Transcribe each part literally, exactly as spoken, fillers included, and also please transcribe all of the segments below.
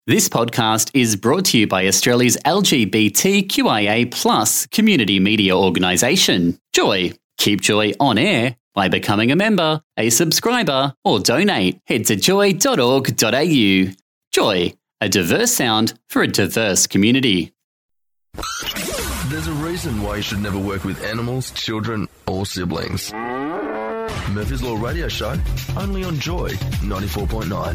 This podcast is brought to you by Australia's L G B T Q I A plus community media organisation, Joy. Keep Joy on air by becoming a member, a subscriber, or donate. Head to joy dot org dot a u. Joy, a diverse sound for a diverse community. There's a reason why you should never work with animals, children, or siblings. Murphy's Law Radio Show, only on Joy ninety-four point nine.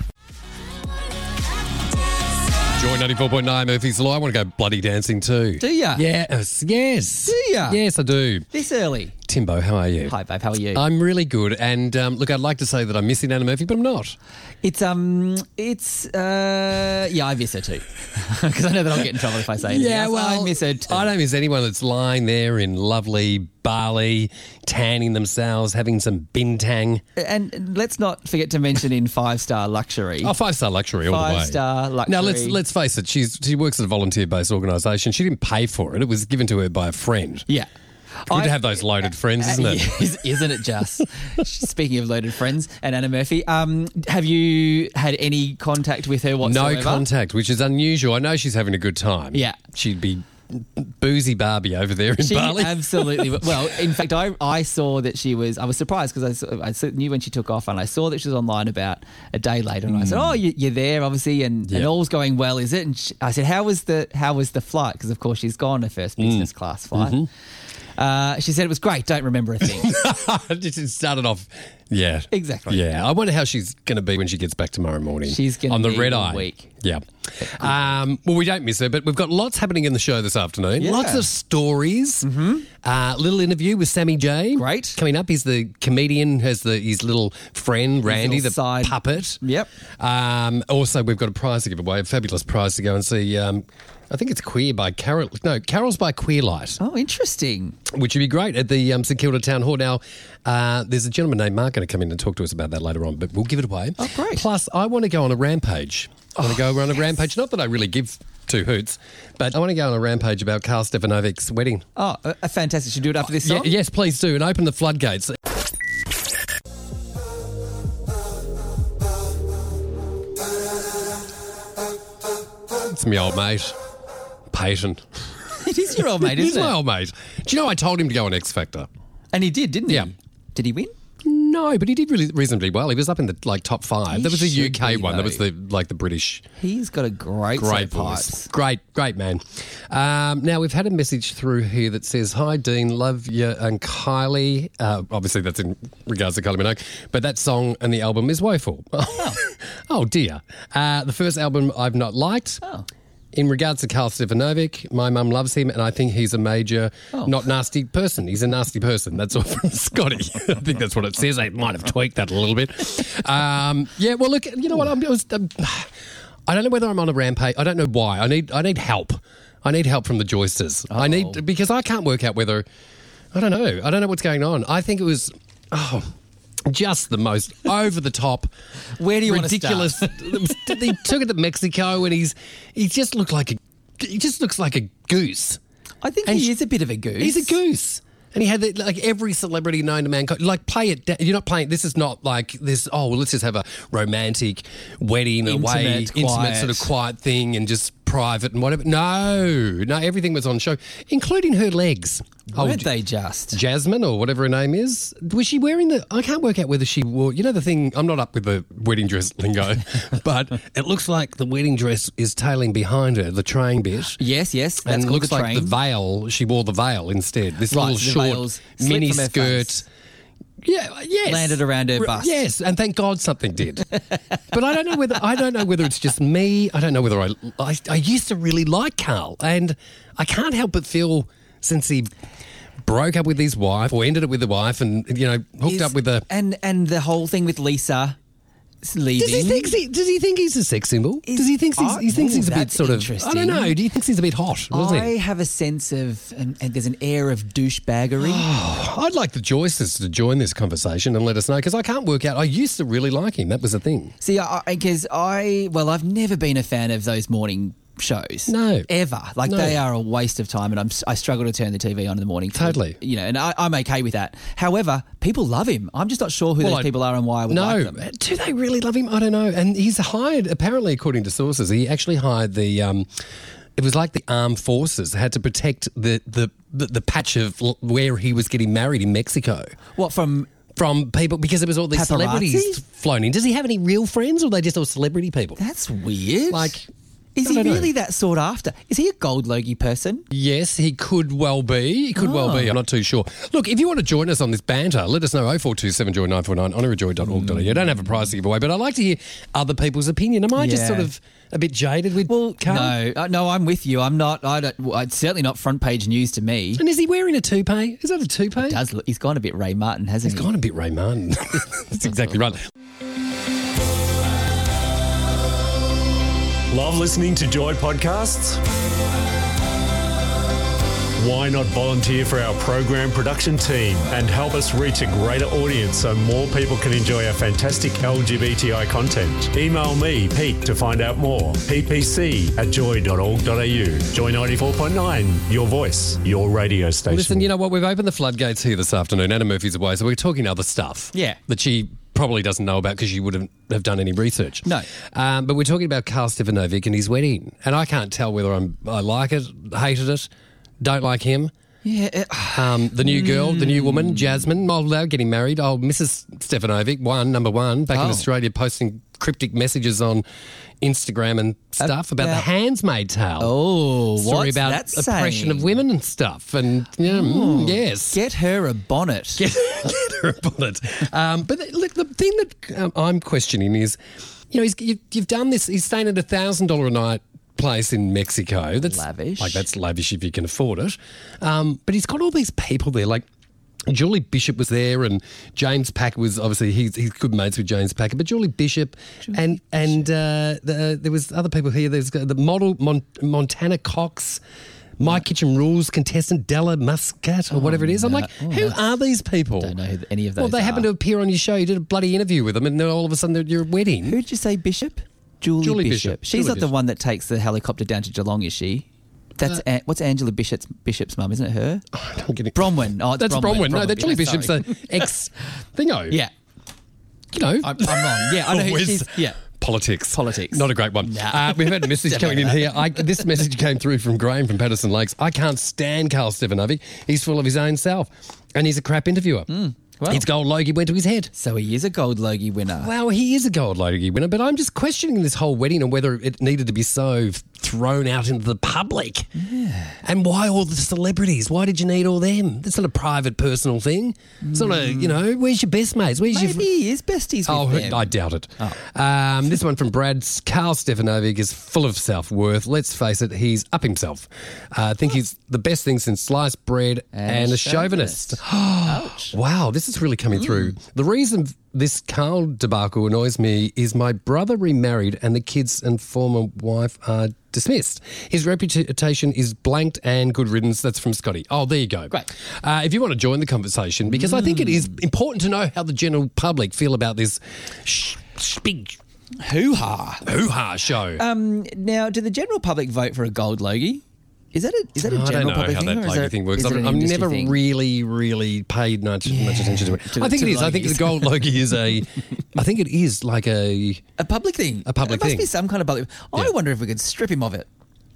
Joy ninety-four point nine, Murphy's Law. I want to go bloody dancing too. Do ya? Yes, yes. Do ya? Yes, I do. This early? Timbo, how are you? Hi, babe. How are you? I'm really good. And um, look, I'd like to say that I'm missing Anna Murphy, but I'm not. It's, um, it's, uh, yeah, I miss her too. Because I know that I'll get in trouble if I say anything Yeah, else. well, I miss her too. I don't miss anyone that's lying there in lovely Bali, tanning themselves, having some bintang. And let's not forget to mention in five-star luxury. Oh, five-star luxury all the way. Five-star luxury. Now, let's let's face it, she's she works at a volunteer-based organisation. She didn't pay for it. It was given to her by a friend. Yeah. Good I- to have those loaded friends, isn't it? Yes, isn't it just? Speaking of loaded friends and Anna Murphy, um, have you had any contact with her whatsoever? No contact, which is unusual. I know she's having a good time. Yeah. She'd be boozy Barbie over there in She Bali. absolutely. Well, in fact, I I saw that she was. I was surprised because I, saw- I saw- knew when she took off, and I saw that she was online about a day later, and I said, "Oh, you, you're there, obviously, and, Yeah. and all's going well, is it?" And she, I said, "How was the How was the flight?" Because of course she's gone her first business class flight. Uh, she said it was great. Don't remember a thing. It started off, yeah. Exactly. Yeah. I wonder how she's going to be when she gets back tomorrow morning. She's gonna on the be red a eye. week. Yeah. Um, well, we don't miss her, but we've got lots happening in the show this afternoon. Yeah. Lots of stories. Mm-hmm. Uh, little interview with Sammy J. Great. Coming up, he's the comedian, has the his little friend, Randy, little the side- puppet. Yep. Um, also, we've got a prize to give away, a fabulous prize to go and see. Um, I think it's Queer by Carol. No, Carol's by Queerlight. Oh, interesting. Which would be great at the um, St Kilda Town Hall. Now, uh, there's a gentleman named Mark going to come in and talk to us about that later on, but we'll give it away. Oh, great. Plus, I want to go on a rampage. I want to go on a rampage. Not that I really give two hoots, but I want to go on a rampage about Karl Stefanovic's wedding. Oh, uh, fantastic. Should we do it after this Yeah, song? yes, please do, and open the floodgates. It's my old mate, Peyton. It is your old mate, He's isn't my it? old mate. Do you know I told him to go on X Factor? And he did, didn't he? Yeah. Did he win? No, but he did really reasonably well. He was up in the like top five. He There was a should U K be, one. There was though. the like the British. He's got a great, Great set of voice. pipes. Great, great man. Um, now, we've had a message through here that says, "Hi, Dean, love you and Kylie." Uh, obviously, that's in regards to Kylie Minogue. But that song and the album is woeful. Oh, oh dear. Uh, the first album I've not liked. Oh. In regards to Karl Stefanovic, my mum loves him and I think he's a major, Oh. not nasty person. He's a nasty person. That's all from Scotty. I think that's what it says. I might have tweaked that a little bit. Um, yeah, well, look, you know what? I'm, I, was, um, I don't know whether I'm on a rampage. I don't know why. I need I need help. I need help from the Joysters. I need, because I can't work out whether, I don't know. I don't know what's going on. I think it was, oh... just the most over the top, Where do you want to ridiculous. He took it to Mexico, and he's he just looked like a he just looks like a goose. I think And he sh- is a bit of a goose. He's a goose. And he had the, like every celebrity known to mankind. Like, play it down. You're not playing. This is not like this. Oh, well, let's just have a romantic wedding, away, Intimate, intimate quiet. sort of quiet thing, and just private and whatever. No, no, everything was on show, including her legs. Weren't they just? Jasmine or whatever her name is. Was she wearing the... I can't work out whether she wore... You know the thing... I'm not up with the wedding dress lingo, but it looks like the wedding dress is tailing behind her, the train bit. Yes, yes. That's And it called looks the like train. the veil, she wore the veil instead. This Right, little the short veil's slipped mini from her skirt. face. Yeah, yes. Landed around her R- bust. Yes, and thank God something did. But I don't know whether I don't know whether it's just me. I don't know whether I, I I used to really like Karl, and I can't help but feel since he broke up with his wife or ended it with the wife, and you know hooked Is- up with the. and and the whole thing with Lisa leaving. Does he think he, does he think he's a sex symbol? Is- does he think he's, Oh, he thinks ooh, he's a bit that's sort of? I interesting. don't know. Do you think he's a bit hot? Does I he? have a sense of, and, and there's an air of douchebaggery. I'd like the Joyces to join this conversation and let us know, because I can't work out. I used to really like him. That was the thing. See, because I, because I, well, I've never been a fan of those morning shows. No. Ever. Like, No. they are a waste of time, and I'm, I struggle to turn the T V on in the morning. For, Totally. You know, and I, I'm okay with that. However, people love him. I'm just not sure who Well, those I- people are and why I would No, like them. do they really love him? I don't know. And he's hired, apparently, according to sources, he actually hired the. Um, it was like the armed forces had to protect the the, the, the patch of l- where he was getting married in Mexico What, from... from people because there was all these Paparazzi? celebrities flown in. Does he have any real friends, or are they just all celebrity people? That's weird. Like, Is I he don't know. really that sought after? Is he a gold Logie person? Yes, he could well be. He could well Oh. be. I'm not too sure. Look, if you want to join us on this banter, let us know oh four two seven joy nine four nine honorary joy dot org dot a u. I don't have a prize to give away, but I'd like to hear other people's opinion. Am I just Yeah. sort of a bit jaded with Well, Carl? no, uh, no, I'm with you. I'm not. I don't. Well, it's certainly not front page news to me. And is he wearing a toupee? Is that a toupee? Does look, he's gone a bit Ray Martin, hasn't He's he? gone a bit Ray Martin. That's exactly right. Love listening to Joy podcasts? Why not volunteer for our program production team and help us reach a greater audience so more people can enjoy our fantastic L G B T I content? Email me, Pete, to find out more. p p c at joy dot org dot a u. Joy ninety-four point nine, your voice, your radio station. Listen, you know what? We've opened the floodgates here this afternoon. Anna Murphy's away, so we're talking other stuff. Yeah. That she probably doesn't know about because she wouldn't have done any research. No. Um, but we're talking about Karl Stefanovic and his wedding. And I can't tell whether I'm, I like it, hated it, don't like him. Yeah. uh, Um, the new girl, the new woman, Jasmine, oh, they're getting married. Oh, Missus Stefanovic, one, number one, back in Oh. Australia, posting cryptic messages on Instagram and stuff about the about- Handmaid's Tale. Oh, Story what's about that oppression saying? of women and stuff. And, yeah, mm, yes. Get her a bonnet. Get, get her a bullet. Um, but the- look, the thing that um, I'm questioning is, you know, he's, you, you've done this. He's staying at a thousand dollar a night place in Mexico. That's Lavish. Like that's lavish if you can afford it. Um, but he's got all these people there, like. Julie Bishop was there, and James Packer was obviously he's he's good mates with James Packer, but Julie Bishop and and uh, the, there was other people here. There's the model Mon- Montana Cox. My Kitchen Rules contestant Della Muscat or whatever it is. I'm no. like, Oh, who that's- are these people? Don't know who any of those Well, they happen are. to appear on your show. You did a bloody interview with them, and then all of a sudden they're at your wedding. Who did you say, Bishop? Julie, Julie Bishop. Bishop. She's Julie not the Bishop. one that takes the helicopter down to Geelong, is she? That's Uh, An- what's Angela Bishop's Bishop's mum, isn't it her? I'm getting- Bronwyn. Oh, it's That's Bronwyn. No, Bronwyn, that Julie yeah, Bishop's sorry. a ex thingo. Yeah, You know. I'm, I'm wrong. Yeah, I know who Always she's. Yeah. Politics. Politics. Not a great one. Nah. Uh, we've had a message Definitely coming in not. here. I, this message came through from Graham from Patterson Lakes. I can't stand Karl Stefanovic. He's full of his own self. And he's a crap interviewer. well. His gold Logie went to his head. So he is a gold Logie winner. Well, he is a gold Logie winner, but I'm just questioning this whole wedding and whether it needed to be so thrown out into the public. Yeah. And why all the celebrities? Why did you need all them? That's not a private, personal thing. It's not a, you know, where's your best mates? Where's Maybe your... he is besties with Oh, them. I doubt it. Um, this one from Brad. Karl Stefanovic is full of self-worth. Let's face it, he's up himself. Uh, I think he's the best thing since sliced bread and, And a a chauvinist. Ouch. Wow, this is really coming through. The reason this Karl debacle annoys me is my brother remarried and the kids and former wife are dismissed. His reputation is blanked and good riddance. That's from Scotty. Oh, there you go. Great. Uh, if you want to join the conversation, because I think it is important to know how the general public feel about this sh- sh- big Hoo-ha. hoo-ha show. Um, now, do the general public vote for a gold Logie? Is that a, is that a I don't general know public how thing? that or is Logie it- thing works. is it I've, an I've industry never thing? really, really paid much, much attention to it. To the- I think to it the is. I think the Logies. gold Logie is a. I think it is like a. A public thing. A public it must thing. be some kind of public. I Yeah. wonder if we could strip him of it.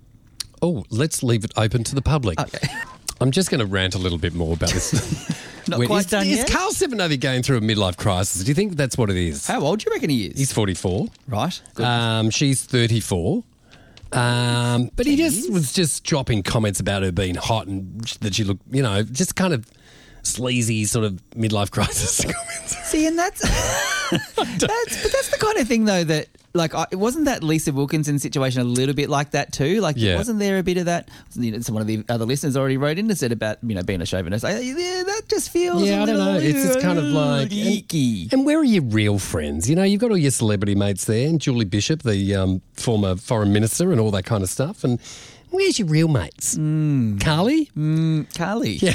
Oh, let's leave it open to the public. Okay. I'm just going to rant a little bit more about this. Not When- quite is, done is yet? Karl Stefanovic going through a midlife crisis? Do you think that's what it is? How old do you reckon he is? He's forty-four. right. Good. Um, she's thirty-four. Um, but he just was just dropping comments about her being hot and that she looked, you know, just kind of sleazy sort of midlife crisis comments. See, and that's that's but that's the kind of thing though that like I, wasn't that Lisa Wilkinson situation a little bit like that too? Like, Yeah. wasn't there a bit of that? You know, some one of the other listeners already wrote in and said about you know being a chauvinist. I, yeah, that just feels Yeah, a I don't little, know. It's just kind of like icky. And, and where are your real friends? You know, you've got all your celebrity mates there, and Julie Bishop, the um, former foreign minister, and all that kind of stuff. And where's your real mates? Mm. Carly? Mm, Carly. Yeah.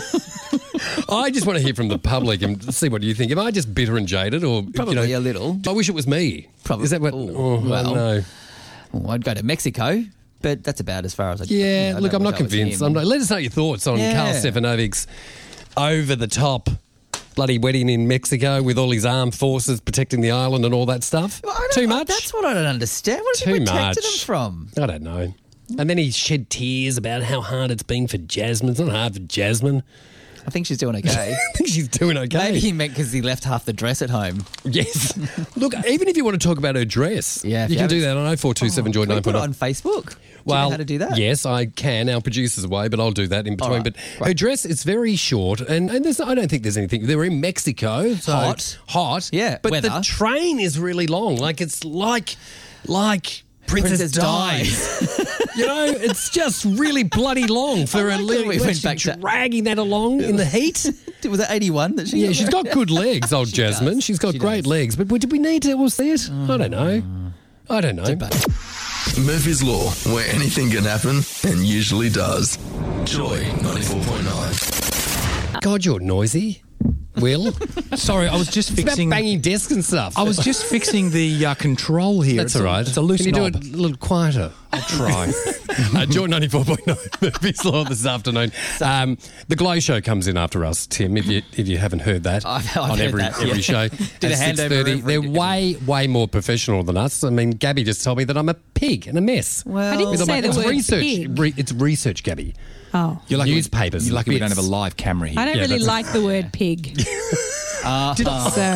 I just want to hear from the public and see what you think. Am I just bitter and jaded, or Probably you know, a little. I wish it was me. Probably- Is that what? Ooh, oh, well. no. Oh, I'd go to Mexico. But that's about as far as I. Yeah, you know, I look, don't I'm know not if that was convinced. him. I'm not, let us know your thoughts on Yeah. Carl Stefanovic's over the top bloody wedding in Mexico with all his armed forces protecting the island and all that stuff. Well, I don't- Too much? That's what I don't understand. What Too have he protected much. him from? I don't know. And then he shed tears about how hard it's been for Jasmine. It's not hard for Jasmine. I think she's doing okay. I think she's doing okay. Maybe he meant because he left half the dress at home. Yes. Look, even if you want to talk about her dress, Yeah, if you you can do haven't- that on oh four two seven Joy Can we nine put point it oh. on Facebook? Do Well, you know how to do that? Yes, I can. Our producer's away, but I'll do that in between. right, But right. her dress is very short, and, and there's, I don't think there's anything. They're in Mexico. So Hot. Hot. Yeah, But weather. the train is really long. Like, it's like, like Princess, Princess Dies. You know, it's just really bloody long for I a like little. that we went back to- dragging that along in the heat. Was it eighty-one that she? Yeah, she's got good legs, old Jasmine. does. She's got She great does. legs. But did we need to all see it? I don't know. I don't know. Murphy's Law, where anything can happen and usually does. Joy ninety-four point nine. God, you're noisy. Will? Sorry, I was just It's about fixing. banging desks and stuff. I was just fixing the uh, control here. That's It's all a- right. It's a loose Can you knob. do it a little quieter? I'll try. uh, Joy ninety-four point nine Murphy's Law this afternoon. Um, the Glow Show comes in after us, Tim, if you if you haven't heard that I've- I've on heard every, that, every yeah. show. Did a At handover 6:30. every- They're way, way more professional than us. I mean, Gabby just told me that I'm a pig and a mess. Well, I didn't With all say my- the it's word research. pig. Re, it's research, Gabby. Oh. You're lucky we- Newspapers You're lucky we don't bits. have a live camera here. I don't Yeah, really that's- like the word pig. Uh, so,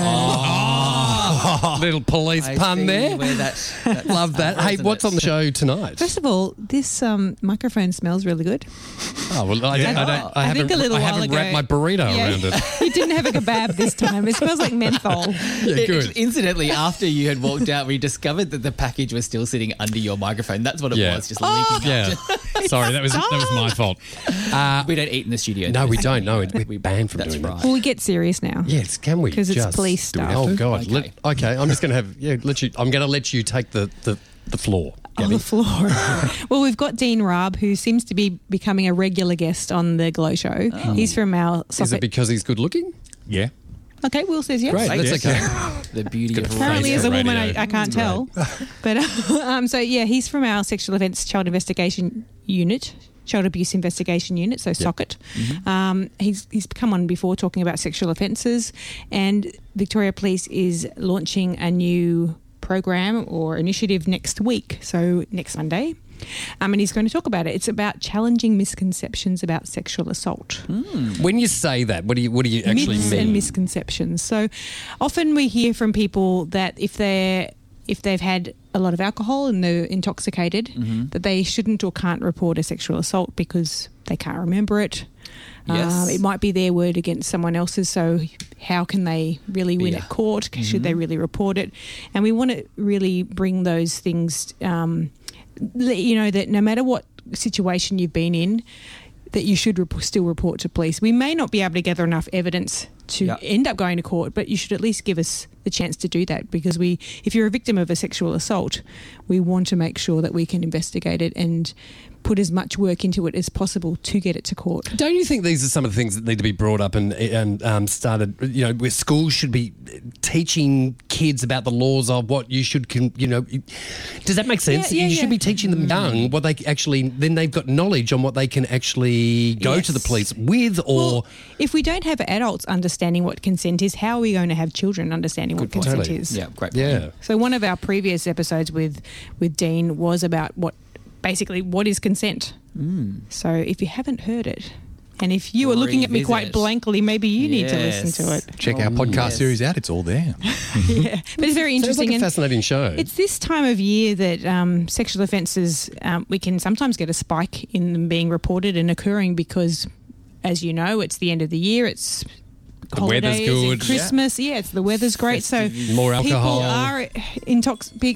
Little police I pun see there. where that- that Love that. Hey, resonates. what's on the show tonight? first of all, this um, microphone smells really good. Oh, well, I, Yeah. I, don't, I, I haven't, think a little I while haven't ago- wrapped my burrito Yeah. around it. You didn't have a kebab this time. It smells like menthol. Yeah, It- good. Incidentally, after you had walked out, we discovered that the package was still sitting under your microphone. That's what it Yeah. was, just leaking Yeah. out. Sorry, that was that was my fault. Uh, We don't eat in the studio. no, we though. don't. No, we- we're banned from That's doing right. that. Well, we get serious now. Yes, can we? 'Cause it's just police do we stuff. have to? Oh God! Okay. Let- Okay, I'm just going to have yeah. Let you. I'm going to let you take the the, the floor. On Gabby. the floor. Well, we've got Dean Raab, who seems to be becoming a regular guest on the Glow Show. He's from our Is socket. it because he's good looking? Yeah. Okay, Will says yes. Great, Right, that's yes. okay. The beauty of Apparently, Face as a for woman, I, radio. I can't tell. But um, so yeah, he's from our Sexual Offence Child Investigation Unit, Child Abuse Investigation Unit, so SOCIT. Um, he's he's come on before talking about sexual offences, and Victoria Police is launching a new program or initiative next week, so next Monday. Um, and he's going to talk about it. It's about challenging misconceptions about sexual assault. When you say that, what do you what do you actually Myths mean? and misconceptions. So often we hear from people that if they're if they've had a lot of alcohol and they're intoxicated, Mm-hmm. that they shouldn't or can't report a sexual assault because they can't remember it. Yes. Um, it might be their word against someone else's, so how can they really win Yeah. at court? Should Mm-hmm. they really report it? And we want to really bring those things, um, let you know that no matter what situation you've been in, that you should rep- still report to police. We may not be able to gather enough evidence to Yeah. end up going to court, but you should at least give us the chance to do that, because we, if you're a victim of a sexual assault, we want to make sure that we can investigate it and put as much work into it as possible to get it to court. Don't you think these are some of the things that need to be brought up and, and um, started, you know, where schools should be teaching kids about the laws of what you should, con- you know, does that make sense? Yeah, yeah, you yeah. should be teaching them young what they actually, then they've got knowledge on what they can actually go Yes. to the police with or... Well, if we don't have adults understanding what consent is, how are we going to have children understanding what point. consent Totally. is? Yeah, great. point. yeah. So one of our previous episodes with with Dean was about what basically what is consent. Mm. So if you haven't heard it, and if you are looking at me quite Revisit. blankly, maybe you need to listen Yes. to it. Check our podcast yes. series out. It's all there. Yeah, but it's very Sounds interesting. like a and fascinating show. it's this time of year that um, sexual offences, um, we can sometimes get a spike in them being reported and occurring because, as you know, it's the end of the year. It's The weather's holidays and good. Christmas. Yeah, it's the weather's great. So More alcohol. people are intoxicated.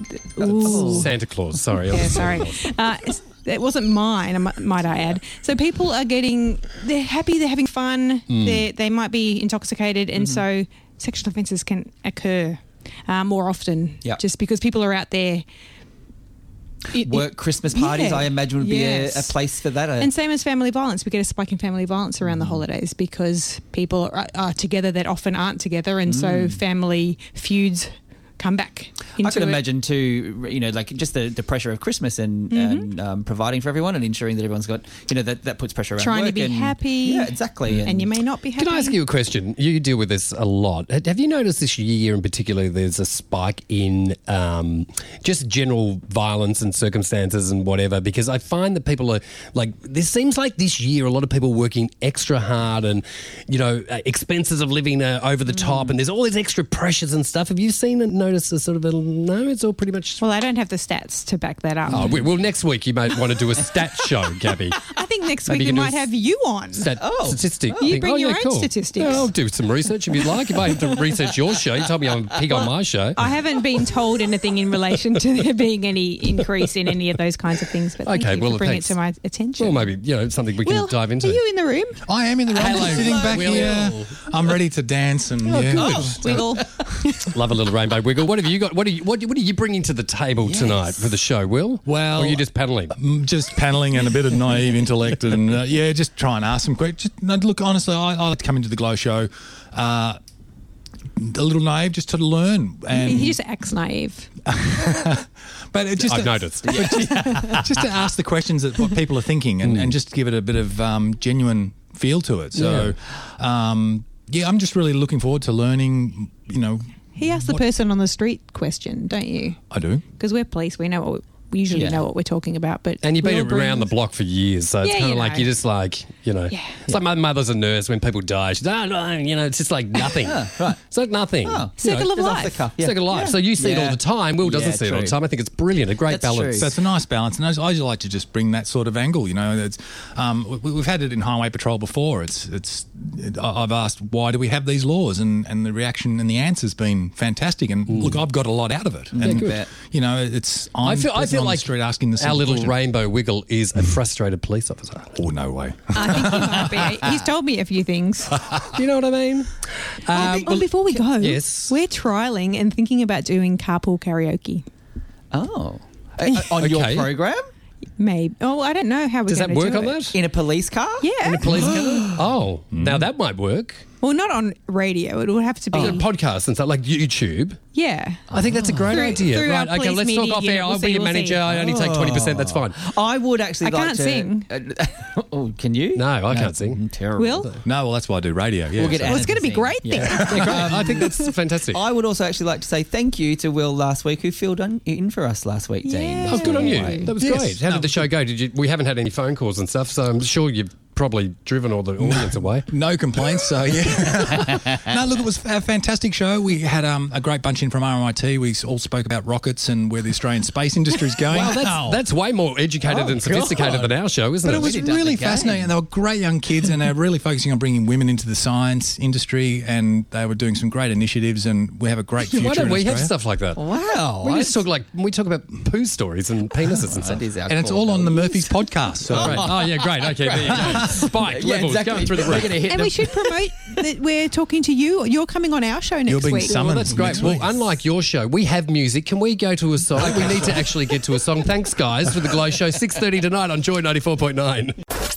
Ooh. Santa Claus, sorry. I Yeah, was sorry. Santa Claus. Uh, it's- it wasn't mine, I mi- might I add. So people are getting, they're happy, they're having fun, Hmm. they they might be intoxicated, and so sexual offences can occur uh, more often Yep. just because people are out there. It- Work it- Christmas parties, Yeah. I imagine, would be Yes. a, a place for that. Uh, And same as family violence. We get a spike in family violence around the holidays because people are, are together that often aren't together, and so family feuds come back. I into can it. imagine too, you know, like just the, the pressure of Christmas and, Mm-hmm. and um, providing for everyone and ensuring that everyone's got, you know, that, that puts pressure around Trying to work be and- happy. Yeah, exactly. and you may not be happy. Can I ask you a question? You deal with this a lot. Have you noticed this year in particular there's a spike in um, just general violence and circumstances and whatever? Because I find that people are like, this seems like this year a lot of people working extra hard and, you know, uh, expenses of living uh, over the top and there's all these extra pressures and stuff. Have you seen and noticed a sort of a, no, it's all pretty much... Well, I don't have the stats to back that up. Oh, we- well, next week you might want to do a stat show, Gabby. I think next Maybe week you we can do might a have you on. Stat- Oh. statistic. You thing. bring oh, your yeah, own cool. statistics. Yeah, I'll do some research if you'd like. If I have to research your show, you tell me I'm a pig on my show. I haven't been told anything in relation to there being any increase in any of those kinds of things, but thank Okay, you well, for bringing thanks. it to my attention. Well, maybe, you know, something we can Will, dive into. are you in the room? I am in the room, Hello. sitting back Will. here. I'm ready to dance and Oh, yeah. good. just, uh, Wiggle. Love a little rainbow wiggle. What have you got? What are you, what, what are you bringing to the table tonight for the show, Will? Well, or are you just paddling? Mm, just paneling and a bit of naive intellect and uh, yeah, just try and ask some questions. Just, no, look, honestly, I, I like to come into the Glow Show uh, a little naive just to learn. And He just acts naive. but it just I've to, noticed. but just, just to ask the questions that what people are thinking and, and just give it a bit of um, genuine feel to it. So, um, yeah, I'm just really looking forward to learning. You know, He asked the What- person on the street question, don't you? I do. Because we're police, we know what we, we usually Yeah. know what we're talking about. But And you've been Will around the brings- block for years, so it's Yeah, kind of you like know. you're just like, you know, Yeah. it's like my mother's a nurse. When people die, she's no, no, you know, it's just like nothing. right. It's like nothing. Oh. You Circle know, of It's off the life. cuff. Yeah. Circle of life. Yeah. So you see it all Yeah. the time. Will doesn't Yeah, see it all the true. time. I think it's brilliant. A great That's balance. true. So it's a nice balance, and I, I just like to just bring that sort of angle. You know, it's um, we, we've had it in Highway Patrol before. It's it's. It, I- I've asked why do we have these laws, and, and the reaction and the answer's been fantastic. And look, I've got a lot out of it. And good. you know, it's I'm I feel, I person feel on like the street asking the our simple little question. rainbow wiggle is a frustrated police officer. Oh no way! I think he might be. He's told me a few things. You know what I mean? Um, well, before we go, yes. we're trialing and thinking about doing carpool karaoke. Oh. Uh, on your Okay. program? Maybe. Oh, I don't know how we're does that going to work do on it. that? In a police car? Yeah. In a police car? Oh, now that might work. Well, not on radio. It would have to be. Oh. Podcasts and stuff like YouTube. Yeah. I think that's a great Through- idea. through our Right, okay, police let's talk media off air. unit. I'll We'll be see, your we'll manager. see. I only take twenty percent. That's fine. I would actually I like can't to. sing. oh, can you? No, I can't sing. I'm terrible. Will? No, well that's why I do radio. Yeah, We'll get so- Well, it's going to be Sing. great then. Yeah, great. I think that's fantastic. I would also actually like to say thank you to Will last week, who filled on, in for us last week, Dean. Yeah. Oh, good on you. Anyway. That was Yes. great. How No, did the show go? Did you? We haven't had any phone calls and stuff, so I'm sure you've probably driven all the audience away. No complaints. So yeah, no. Look, it was a fantastic show. We had um, a great bunch in from R M I T. We all spoke about rockets and where the Australian space industry is going. Wow, that's that's way more educated Oh, and sophisticated God. than our show, isn't But it? it was Really done really the game. fascinating. They were great young kids, and they're really focusing on bringing women into the science industry. And they were doing some great initiatives. And we have a great future. Why don't in we have Australia. stuff like that? Wow. We just talk like we talk about poo stories and penises and stuff. That is our And it's core all on the values. Murphy's podcast. So Great. Oh yeah, great. Okay, there you go. Spiked Yeah, levels exactly. going through the We're roof. going to hit And the we should promote that we're talking to you. You're coming on our show next You're being week. summoned. Well, that's great. next Well, week. unlike your show, we have music. Can we go to a song? We need to actually get to a song. Thanks, guys, for the Glow Show. six thirty tonight on Joy ninety-four point nine.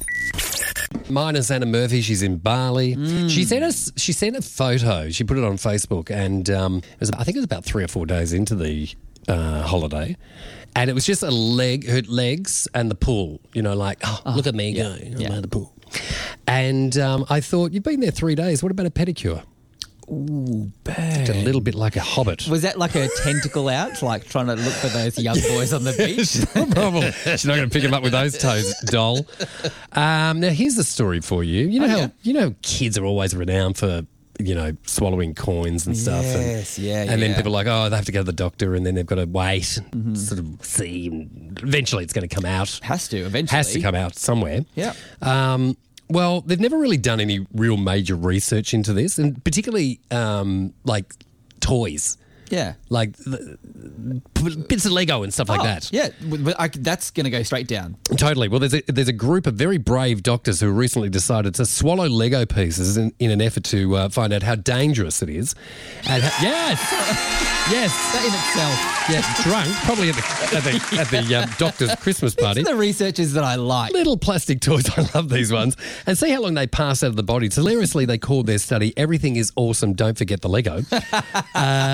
Mine is Anna Murphy. She's in Bali. She sent us. She sent a photo. She put it on Facebook, and um, it was. I think it was about three or four days into the uh, holiday, and it was just a leg, her legs, and the pool. You know, like oh, look at me yeah, go I'm yeah. by the pool. And um, I thought you've been there three days. What about a pedicure? Ooh, It's a little bit like a hobbit. Was that like a tentacle out, like trying to look for those young boys on the beach? No problem. She's not going to pick him up with those toes, doll. Um, now, here's the story for you. You know Oh, how yeah. you know kids are always renowned for you know swallowing coins and stuff. Yes, and, yeah, And then yeah. people are like, oh, they have to go to the doctor, and then they've got to wait, and sort of see. And eventually, it's going to come out. Has to eventually. Has to come out somewhere. Yeah. Um, well, they've never really done any real major research into this, and particularly um, like toys. Yeah. Like the, bits of Lego and stuff like Oh, that. Yeah, w- w- I- that's going to go straight down. Totally. Well, there's a, there's a group of very brave doctors who recently decided to swallow Lego pieces in, in an effort to uh, find out how dangerous it is. And ha- yes, yes, That in itself. yeah, drunk, probably at the at the, at the um, doctor's Christmas party. These are the researchers that I like. Little plastic toys, I love these ones. And see how long they pass out of the body. Hilariously, they called their study "Everything is Awesome, Don't Forget the Lego." uh,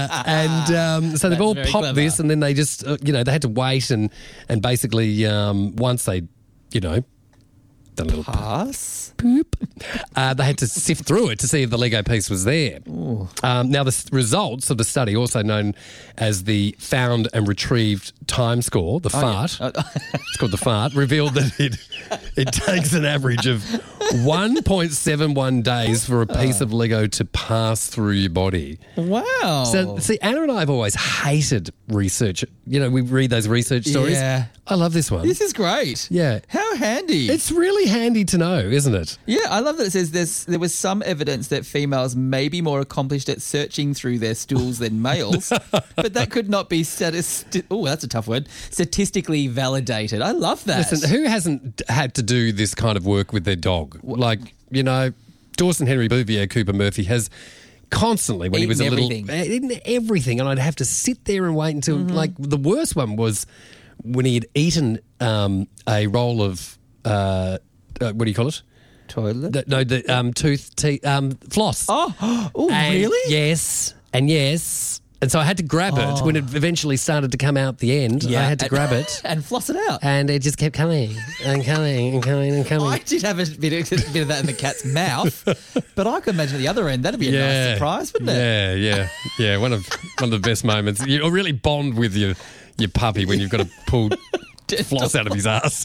and um, so they've That's all very popped clever. this, and then they just, uh, you know, they had to wait, and and basically um, once they, you know, done a little Pass. poop, uh, they had to sift through it to see if the Lego piece was there. Um, now, the s- results of the study, also known as the found and retrieved time score, the fart, it's called the fart, revealed that it it takes an average of one point seven one days for a piece of Lego to pass through your body. Wow. So, see, Anna and I have always hated research. You know, we read those research stories. Yeah. I love this one. This is great. Yeah. How handy. It's really handy to know, isn't it? Yeah, I love that it says there's, there was some evidence that females may be more accomplished at searching through their stools than males, but that could not be statisti- oh, that's a tough word. Statistically validated. I love that. Listen, who hasn't had to do this kind of work with their dog? Like, you know, Dawson Henry Bouvier Cooper Murphy has constantly, when he was a Eaten little, everything. eaten everything, and I'd have to sit there and wait until, like, the worst one was when he had eaten um, a roll of, uh, uh, what do you call it? Toilet. The, no, the um, tooth, teeth, um, floss. oh, oh And really? Yes, and yes. And so I had to grab it when it eventually started to come out the end. I had to and- grab it. and floss it out. And it just kept coming and coming and coming and coming. I did have a bit of, a bit of that in the cat's mouth, but I could imagine at the other end that'd be a nice surprise, wouldn't it? Yeah, yeah, yeah. One of one of the best moments. You really bond with your your puppy when you've got to pull floss out of his ass.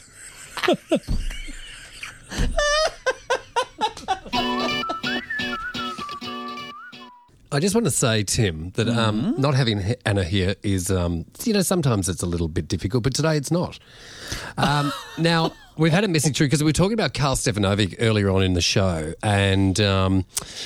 I just want to say, Tim, that um, not having H- Anna here is, um, you know, sometimes it's a little bit difficult, but today it's not. Um, now, we've had a message through because we were talking about Karl Stefanovic earlier on in the show, and um,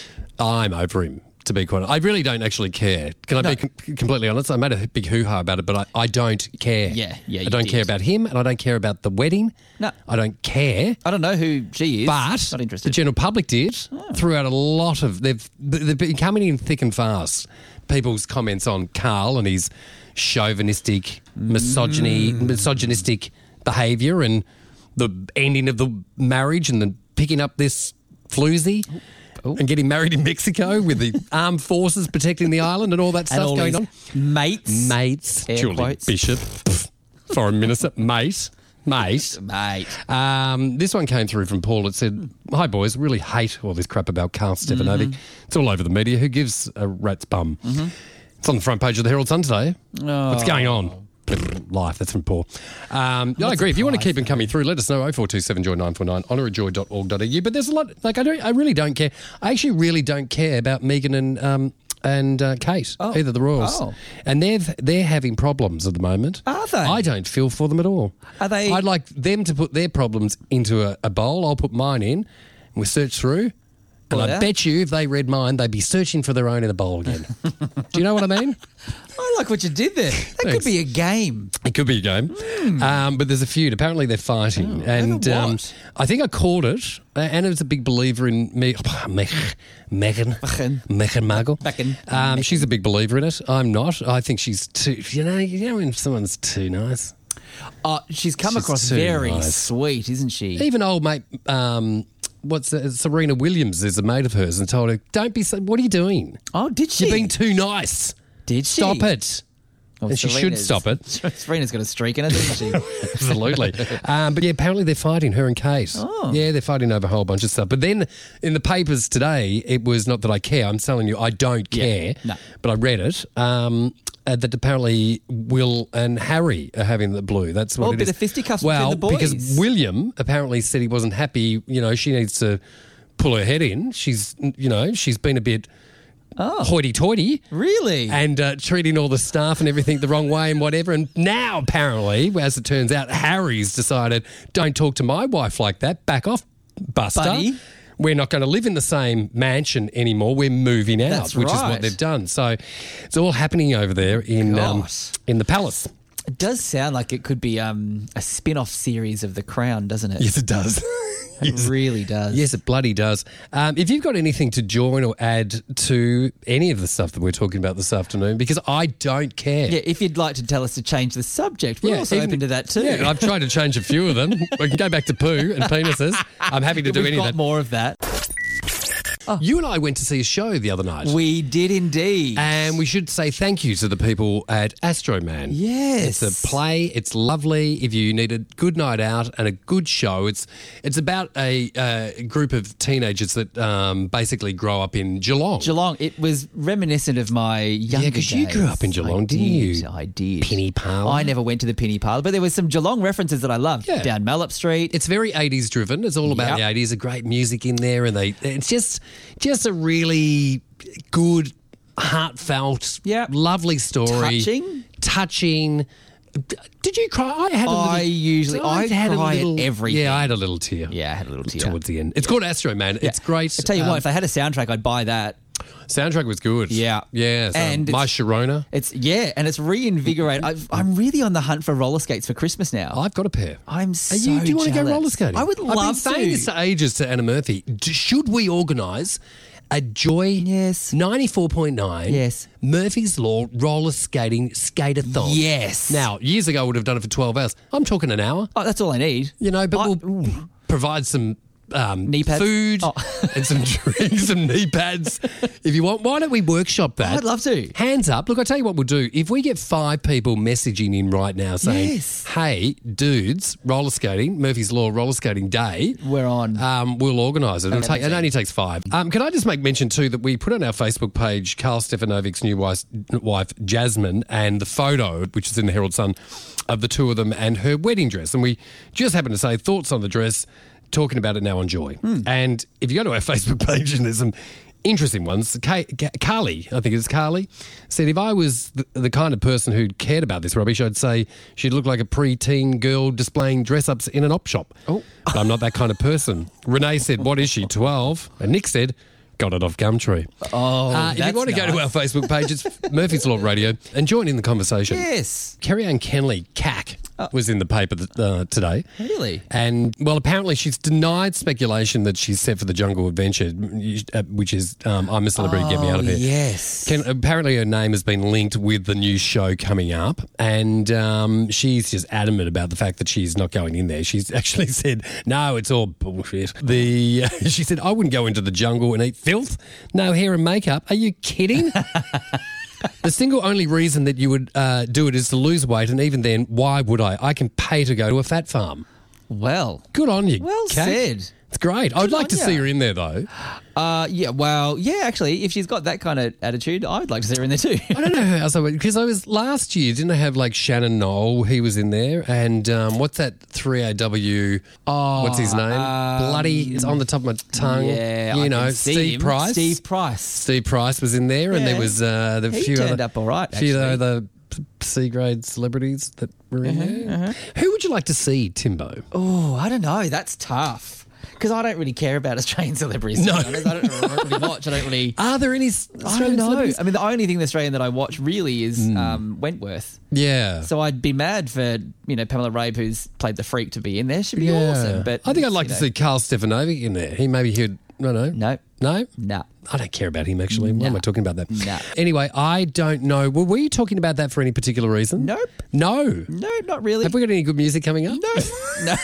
I'm over him, to be quite honest. I really don't actually care. Can I be com- completely honest? I made a big hoo-ha about it, but I, I don't care. Yeah, yeah, I you don't did. care about him, and I don't care about the wedding. No. I don't care. I don't know who she is. But not the interested. general public did throughout a lot of they've they've been coming in thick and fast. People's comments on Karl and his chauvinistic, misogyny, Mm. misogynistic behaviour, and the ending of the marriage, and then picking up this floozy. And getting married in Mexico with the armed forces protecting the island and all that and stuff all going his on. mates, Mates, Air Julie quotes. Bishop, foreign minister, mate, mate. mate. Um, this one came through from Paul. It said, "Hi boys, really hate all this crap about Karl Stefanovic. Mm-hmm. It's all over the media. Who gives a rat's bum?" It's on the front page of the Herald Sun today. What's going on? Life. That's from Paul. Um, yeah, I agree. If you want to keep them coming through, let us know. oh four two seven joy nine four nine, honour at joy dot org dot a u. But there's a lot. Like I don't. I really don't care. I actually really don't care about Meghan and um, and uh, Kate, Oh. either the royals. Oh. And they've they're having problems at the moment. Are they? I don't feel for them at all. Are they- I'd like them to put their problems into a, a bowl. I'll put mine in, and we search through. And Pull it I out. bet you if they read mine, they'd be searching for their own in a bowl again. Do you know what I mean? I like what you did there. That could Thanks. be a game. It could be a game. Um, but there's a feud. Apparently they're fighting. and over um, what? I think I called it. Uh, Anna's a big believer in me. Meg, Meghan. Meghan. Meghan Markle. Meghan. Um, she's a big believer in it. I'm not. I think she's too, you know, you know when someone's too nice. Oh, she's come She's across too very nice. sweet, isn't she? Even old mate, um, what's uh, Serena Williams is a mate of hers and told her, don't be so, what are you doing? Oh, did she? You're being too nice. Did she? Stop it. Oh, and she should Serena's- stop it. Serena's got a streak in it, doesn't she? Absolutely. Um, but yeah, apparently they're fighting, her and Kate. Oh. Yeah, they're fighting over a whole bunch of stuff. But then in the papers today, it was not that I care. I'm telling you, I don't care. no. But I read it. Um, uh, that apparently Will and Harry are having the blue. That's what Oh, it a bit is. of fisticuffs well, between the boys. because William apparently said he wasn't happy. You know, she needs to pull her head in. She's, you know, she's been a bit Oh. hoity-toity. Really? And uh, treating all the staff and everything the wrong way and whatever. And now, apparently, as it turns out, Harry's decided, don't talk to my wife like that. Back off, Buster. Buddy. We're not going to live in the same mansion anymore. We're moving out, That's which is right. what they've done. So it's all happening over there in um, Gosh. in the palace. It does sound like it could be um, a spin-off series of The Crown, doesn't it? Yes, it does. It really does. Yes, it bloody does. Um, if you've got anything to join or add to any of the stuff that we're talking about this afternoon, because I don't care. Yeah, if you'd like to tell us to change the subject, we're also even- open to that too. Yeah, I've tried to change a few of them. We can go back to poo and penises. I'm happy to do We've any got of that. more of that. You and I went to see a show the other night. We did indeed. And we should say thank you to the people at Astroman. Yes. It's a play. It's lovely. If you need a good night out and a good show, it's it's about a uh, group of teenagers that um, basically grow up in Geelong. Geelong. It was reminiscent of my younger Yeah, because days. you grew up in Geelong, I didn't did, you? I did. Penny Parlour. I never went to the Penny Parlour, but there was some Geelong references that I loved. Yeah. Down Mallup Street. It's very eighties driven. It's all about Yep. the eighties. A great music in there, and they it's just just a really good, heartfelt, Yep. lovely story. Touching? Touching. D- Did you cry? I had a little. I usually- I had a cry at little, everything. Yeah, I had a little tear. Yeah, I had a little tear. towards the end. It's called Astro Man. It's great. I tell you Um, what, if they had a soundtrack, I'd buy that. soundtrack was good. Yeah. yeah. So And My it's- Sharona. It's yeah, and it's reinvigorated. I've, I'm really on the hunt for roller skates for Christmas now. I've got a pair. I'm so Are you, do you want to go jealous. roller skating? I would I've love been saying to. this for ages to Anna Murphy. D- should we organise a Joy Yes. ninety-four point nine Yes. Murphy's Law roller skating skate-a-thon? Yes. Now, years ago, I would have done it for twelve hours. I'm talking an hour, Oh, that's all I need. you know, but I- we'll provide some um, Knee pads? food Oh. and some drinks, some knee pads. If you want, why don't we workshop that? I'd love to. Hands up. Look, I'll tell you what we'll do. If we get five people messaging in right now saying, Yes. hey, dudes, roller skating, Murphy's Law roller skating day, We're on. um, we'll organise it. It'll Okay, take, it that's only takes five. Um, can I just make mention, too, that we put on our Facebook page Carl Stefanovic's new wife, wife, Jasmine, and the photo, which is in the Herald Sun, of the two of them and her wedding dress. And we just happened to say thoughts on the dress, talking about it now on Joy. And if you go to our Facebook page, and there's some interesting ones. Ka- Ka- Carly, I think it's Carly, said if I was the, the kind of person who cared about this rubbish, I'd say she'd look like a pre-teen girl displaying dress-ups in an op shop. Oh. But I'm not that kind of person. Renee said, what is she, twelve? And Nick said, got it off Gumtree. Oh, Uh, if you that's want to go to our nice. Facebook page, it's Murphy's Law Radio, and join in the conversation. Yes. Kerry Ann Kenley, C A C, was in the paper th- uh, today. Really? And, well, apparently she's denied speculation that she's set for the Jungle Adventure, uh, which is um, I'm a Celebrity, Get Me Out of Here. Yes. Ken, apparently her name has been linked with the new show coming up, and um, she's just adamant about the fact that she's not going in there. She's actually said, no, it's all bullshit. The She said, I wouldn't go into the jungle and eat filth. No hair and makeup. Are you kidding? The single only reason that you would uh, do it is to lose weight, and even then, why would I? I can pay to go to a fat farm. Well. Good on you. Well Kat. said. It's great. I'd like on to ya. see her in there, though. Uh, yeah. Well. Yeah. Actually, if she's got that kind of attitude, I would like to see her in there too. I don't know who else I would, because I was last year, didn't I have like Shannon Knoll? He was in there. And um, what's that three A W? Oh, what's his name? Bloody, it's on the top of my tongue. Yeah. You I know, can see Steve him. Price. Steve Price. Steve Price was in there, and Yeah. there was uh, the He few turned other, up all right, few actually. other C grade celebrities that were in Uh-huh, there. Who would you like to see, Timbo? Oh, I don't know. That's tough. Because I don't really care about Australian celebrities. No. To be honest. I don't really watch. I don't really. Are there any I Australian don't know. celebrities? I mean, the only thing Australian that I watch really is um, Wentworth. Yeah. So I'd be mad for, you know, Pamela Rabe, who's played the freak, to be in there. She'd be yeah. awesome. But I think I'd like you to know, see Carl Stefanovic in there. He maybe he'd, I don't know. No. No? No. I don't care about him, actually. Why am No. I talking about that? No. Anyway, I don't know. Well, were you talking about that for any particular reason? Nope. No. No, not really. Have we got any good music coming up? No. No.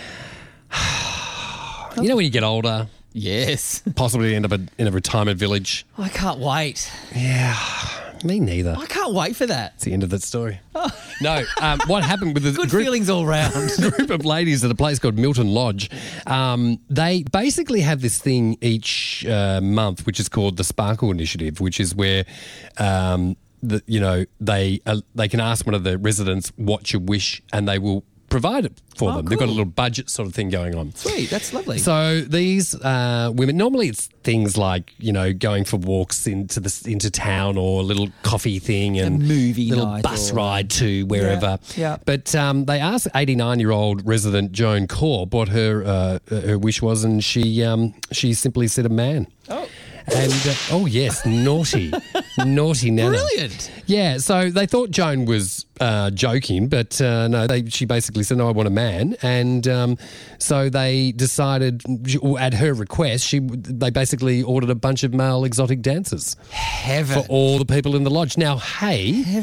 You know when you get older, Yes. possibly end up in a retirement village? I can't wait. Yeah. Me neither. I can't wait for that. It's the end of that story. No, um, what happened with the Good group, feelings all round. group of ladies at a place called Milton Lodge, um, they basically have this thing each uh, month, which is called the Sparkle Initiative, which is where, um, the, you know, they uh, they can ask one of the residents what you wish, and they will provide it for Oh, them. They've got a cool. little budget sort of thing going on. Sweet. That's lovely. So these uh, women, normally it's things like, you know, going for walks into the into town, or a little coffee thing, and movie little night bus or- ride to wherever. yeah. But um, they asked eighty-nine-year-old resident Joan Corr what her uh, her wish was, and she um, she simply said a man. Oh. And uh, oh yes, naughty, naughty Nana. Brilliant. Yeah, so they thought Joan was uh, joking, but uh, no, they, she basically said, no, I want a man. And um, so they decided, or at her request, she they basically ordered a bunch of male exotic dancers Heaven. for all the people in the lodge. Now, hey, Heaven.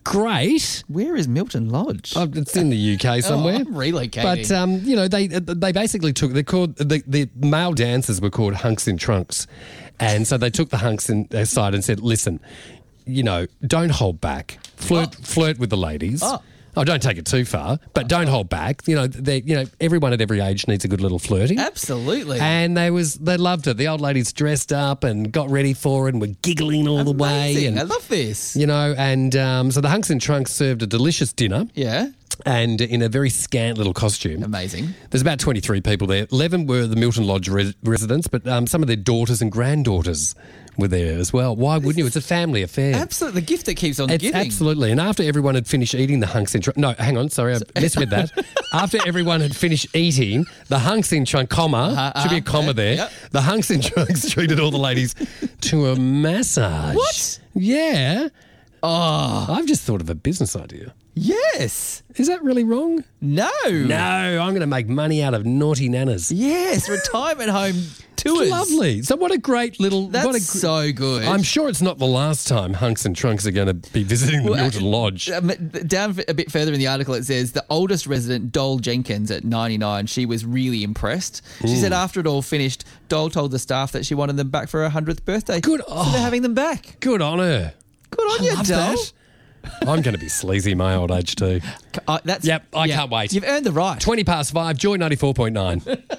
great. Where is Milton Lodge? Oh, it's in the U K somewhere. Oh, I'm relocating. But um, you know, they they basically took they're called the, the male dancers were called hunks in trunks, and so they took the hunks in, aside and said, "Listen, you know, don't hold back. Flirt Oh. flirt with the ladies." Oh. Oh, don't take it too far, but don't hold back. You know, they, you know, everyone at every age needs a good little flirting. Absolutely. And they was they loved it. The old ladies dressed up and got ready for it and were giggling all the way. Amazing. And I love this. you know, and um, so the hunks in trunks served a delicious dinner. Yeah. And in a very scant little costume. Amazing. There's about twenty-three people there. eleven were the Milton Lodge res- residents, but um, some of their daughters and granddaughters were there as well. Why wouldn't you? It's a family affair. Absolutely. The gift that keeps on It's giving. absolutely. And after everyone had finished eating the hunks in trunk, no, hang on, sorry, I misread that. After everyone had finished eating, the hunks in trunk, comma, Uh-huh, should be a uh-huh, comma yeah, there. yep. The hunks in trunks treated all the ladies to a massage. What? Yeah. Oh, I've just thought of a business idea. yes. Is that really wrong? No. No, I'm going to make money out of naughty nanas. Yes. Retirement home tours. Lovely. So what a great little... That's what a, gr- so good. I'm sure it's not the last time hunks and trunks are going to be visiting the Well, Milton Lodge. Um, down a bit further in the article, it says the oldest resident, Dole Jenkins, at ninety-nine, she was really impressed. She said after it all finished, Dole told the staff that she wanted them back for her hundredth birthday. Good- So oh. they're having them back. Good on her. Good on I you, love Dole. that. I'm going to be sleazy in my old age too. Uh, that's, Yep, I can't wait. You've earned the right. twenty past five, Joy ninety-four point nine.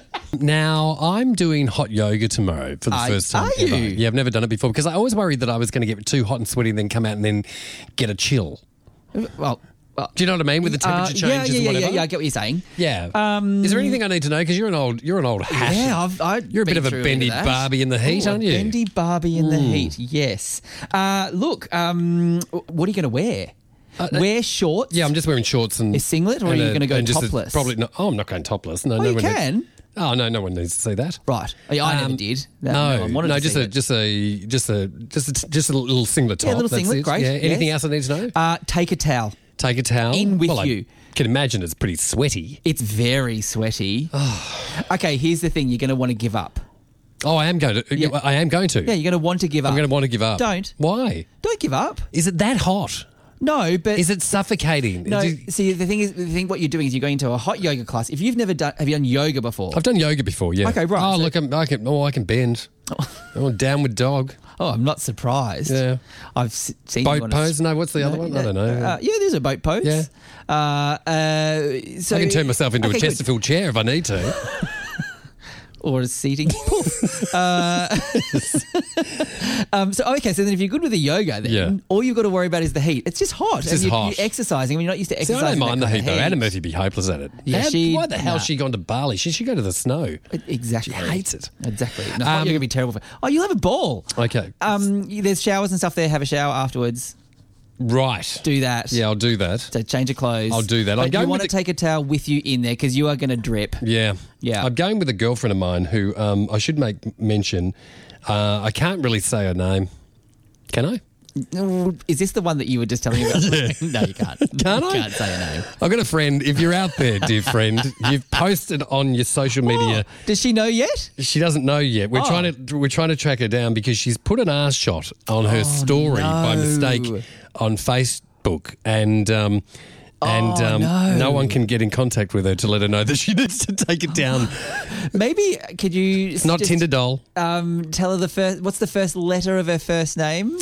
Now, I'm doing hot yoga tomorrow for the Are- first time are ever. you? Yeah, I've never done it before because I always worried that I was going to get too hot and sweaty and then come out and then get a chill. Well, well Do you know what I mean with the uh, temperature yeah, changes yeah, and yeah, whatever? yeah, yeah, I get what you're saying. Yeah. Um, Is there anything I need to know? Because you're an old, you're an old hash. Yeah, I've, I've You're a bit been of a through bendy that. Barbie in the heat, Ooh, aren't a you? Bendy Barbie in the heat, yes. Uh, look, um, what are you going to wear? wear shorts? Yeah, I'm just wearing shorts and A singlet, or are and you a- gonna go and just a- topless? probably not. Oh, I'm not going topless. No, Oh, no you one needs- can. oh no, no one needs to see that. Right. Oh, yeah, I never Um, did. That- No, I wanted no, to just see a it. just a just a just a just a little singlet top. Yeah, a little that's singlet, it. great, Yeah. Anything yes. else I need to know? Uh, take a towel. Take a towel in with well, I you. can imagine it's pretty sweaty. It's very sweaty. Okay, here's the thing: you're going to want to give up. Oh, I am going to. Yeah. I am going to. Yeah, you're going to want to give up. I'm going to want to give up. Don't. Why? Don't give up. Is it that hot? No, but Is it suffocating? no. Do- See, the thing is, the thing what you're doing is you're going to a hot yoga class. If you've never done, have you done yoga before? I've done yoga before. Yeah. Okay, right, Oh, so- look, I'm, I can. Oh, I can bend. Oh, downward dog. Oh, I'm not surprised. Yeah. I've s- seen Boat you on a- pose? No, what's the other one? I don't know. Uh, yeah, there's a boat pose. Yeah. Uh, uh, so I can turn myself into okay, a good. Chesterfield chair if I need to. Or a seating poof. uh, um, so okay, so then if you're good with the yoga, then Yeah. all you've got to worry about is the heat. It's just hot. It's and just you, hot. You're exercising when you're not used to See, exercising. I don't that mind the kind heat of though. Anna Murphy be hopeless at it. Yeah, How- she- Why the hell nah. has she gone to Bali? She should go to the snow. Exactly. She hates it. Exactly. No, hot Um, yoga would be terrible for. Oh, you'll have a ball. Okay. Um, there's showers and stuff there. Have a shower afterwards. Right. Do that. Yeah, I'll do that. So change your clothes. I'll do that. I'm But going you want to with the- take a towel with you in there because you are going to drip. Yeah. Yeah. I'm going with a girlfriend of mine who um, I should make mention. Uh, I can't really say her name. Can I? Is this the one that you were just telling me about? No, you can't. Can't you I? can't say a name. I've got a friend. If you're out there, dear friend, you've posted on your social media. Oh, does she know yet? She doesn't know yet. We're Oh. trying to we're trying to track her down because she's put an ass shot on her story by no. mistake on Facebook, and um, and Oh, um, no. one can get in contact with her to let her know that she needs to take it down. Maybe could you? It's not just, Tinder doll. Um, tell her the first. What's the first letter of her first name?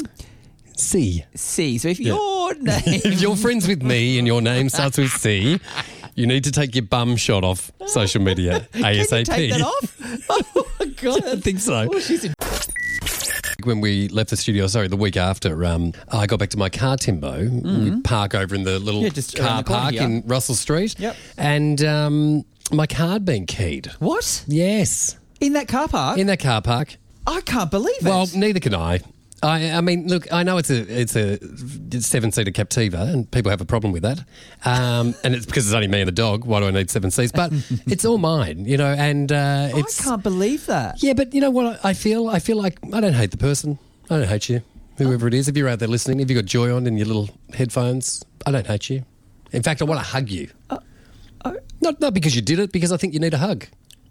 C. C. So if Yeah. your name, If you're friends with me and your name starts with C, you need to take your bum shot off social media ASAP. Can you take that off? Oh my god! I think so. Oh, she's in- When we left the studio, sorry, the week after, um, I got back to my car, Timbo. We park over in the little Mm-hmm. Yeah, just around car the corner park here. in Russell Street. Yep. And um, my car had been keyed. What? Yes. In that car park? In that car park. I can't believe it. Well, neither can I. I, I mean, look, I know it's a it's a seven-seater Captiva, and people have a problem with that. Um, and it's because it's only me and the dog. Why do I need seven seats? But it's all mine, you know. And uh, it's I can't believe that. yeah, but you know what? I feel I feel like I don't hate the person. I don't hate you, whoever it is. If you're out there listening, if you've got Joy on in your little headphones, I don't hate you. In fact, I want to hug you. Not not because you did it, because I think you need a hug.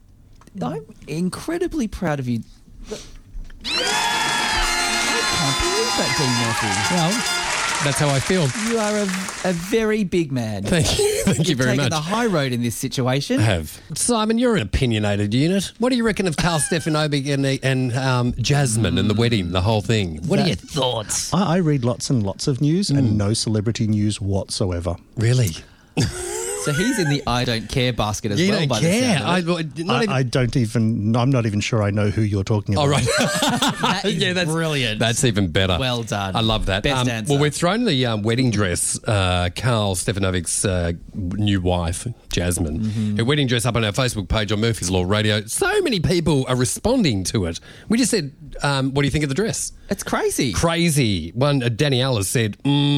I'm incredibly proud of you. I can't believe that, Dean Murphy. Well, That's how I feel. You are a, a very big man. Thank you. Thank you You've very taken much. the high road in this situation. I have. Simon, you're an opinionated unit. What do you reckon of Carl Stefanovic and, and um, Jasmine and the wedding, the whole thing? What are your thoughts? I, I read lots and lots of news Mm. and no celebrity news whatsoever. Really? So he's in the I don't care basket as You well. don't by care. The I, sound of it. not I, even, I don't even, I'm not even sure I know who you're talking about. oh, right. That is yeah, that's brilliant. That's even better. Well done. I love that. Best Um, answer. well, we're throwing the um, wedding dress, uh, Carl Stefanovic's uh, new wife, Jasmine, Mm-hmm. her wedding dress up on our Facebook page on Murphy's Law Radio. So many people are responding to it. We just said, um, what do you think of the dress? It's crazy. Crazy. One, uh, Danielle has said,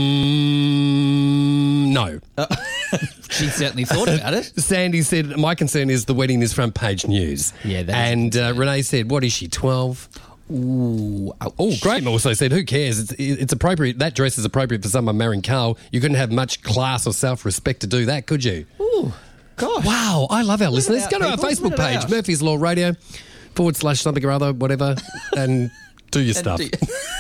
mm, no. She certainly thought about it. Sandy said, my concern is the wedding is front page news. Yeah, that is a And uh, Renee said, what is she, twelve? Ooh. Oh, Graham also said, who cares? It's, it's appropriate. That dress is appropriate for someone marrying Carl. You couldn't have much class or self-respect to do that, could you? Ooh. Gosh. Wow, I love our listeners. out, Go to our people. Facebook Let it page, out. Murphy's Law Radio, forward slash something or other, whatever, and do your stuff. do-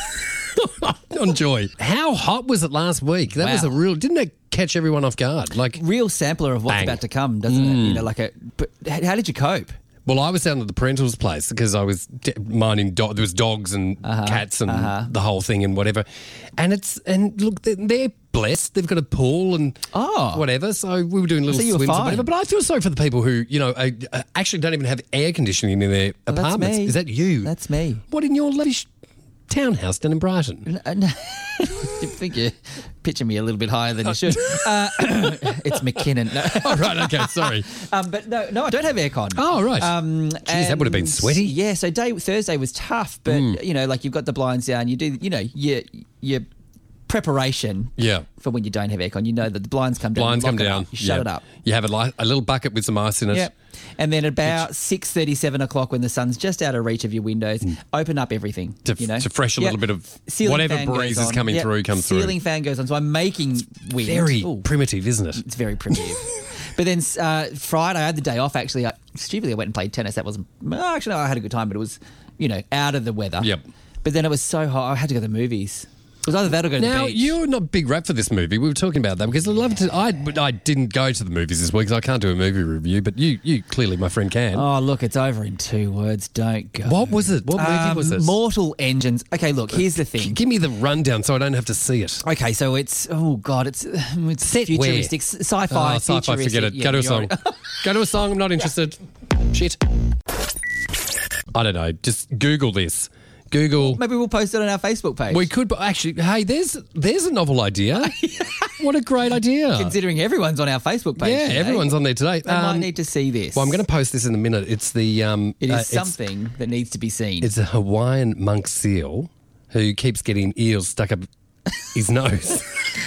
Enjoy. How hot was it last week? That was a Wow. real, didn't it catch everyone off guard? Like, Real sampler of what's Bang. about to come, doesn't it? You know, like a. But h- how did you cope? well, I was down at the parental's place because I was d- minding. Do- there was dogs and Uh-huh, cats and the whole thing and whatever. And it's and look, they're, they're blessed. They've got a pool and Oh. whatever. So we were doing little So you were swims and fine. whatever. But I feel sorry for the people who you know uh, uh, actually don't even have air conditioning in their Well, that's apartments. me. Is that you? That's me. What in your lavish townhouse down in Brighton? Uh, no. I think you're pitching me a little bit higher than you should. Uh, it's McKinnon. No. Oh right, okay, sorry. Um, but no, no, I don't have aircon. Oh right. Um, Jeez, that would have been and- sweaty. Yeah, so day Thursday was tough, but you know, like you've got the blinds down. You do, you know, your your preparation. Yeah. For when you don't have aircon, you know that the blinds come down. Blinds you come lock it down. up, you shut Yeah. it up. You have a, li- a little bucket with some ice in it. Yep. And then about six thirty, seven o'clock, when the sun's just out of reach of your windows, open up everything. Mm. To- you know, to fresh a little bit of Ceiling whatever fan goes breeze is on. coming Yep. through comes through. Ceiling fan goes on, so I'm making wind. Very Ooh. primitive, isn't it? It's very primitive. But then uh, Friday, I had the day off. Actually, I, stupidly, I went and played tennis. That wasn't well, actually. No, I had a good time, but it was, you know, out of the weather. Yep. But then it was so hot, I had to go to the movies. It was either that or go to Now, the beach. you're not big rap for this movie. We were talking about that because I love to. I but I didn't go to the movies this week because I can't do a movie review. But you, you clearly, my friend, can. Oh, look, it's over in two words. Don't go. What was it? What movie Um, was it? Mortal Engines. Okay, look, here's the G- thing. Give me the rundown so I don't have to see it. Okay, so it's oh god, it's it's Set futuristic, where? sci-fi, Oh, sci-fi, futuristic. forget it. Yeah, Go to a you're song. right. Go to a song. I'm not interested. Shit. I don't know. Just Google this. Google. Maybe we'll post it on our Facebook page. We could, but actually, hey, there's there's a novel idea. What a great idea! Considering everyone's on our Facebook page. Yeah, today, everyone's on there today. They might Um, need to see this. Well, I'm going to post this in a minute. It's the um, It is uh, it's- something that needs to be seen. It's a Hawaiian monk seal who keeps getting eels stuck up his nose.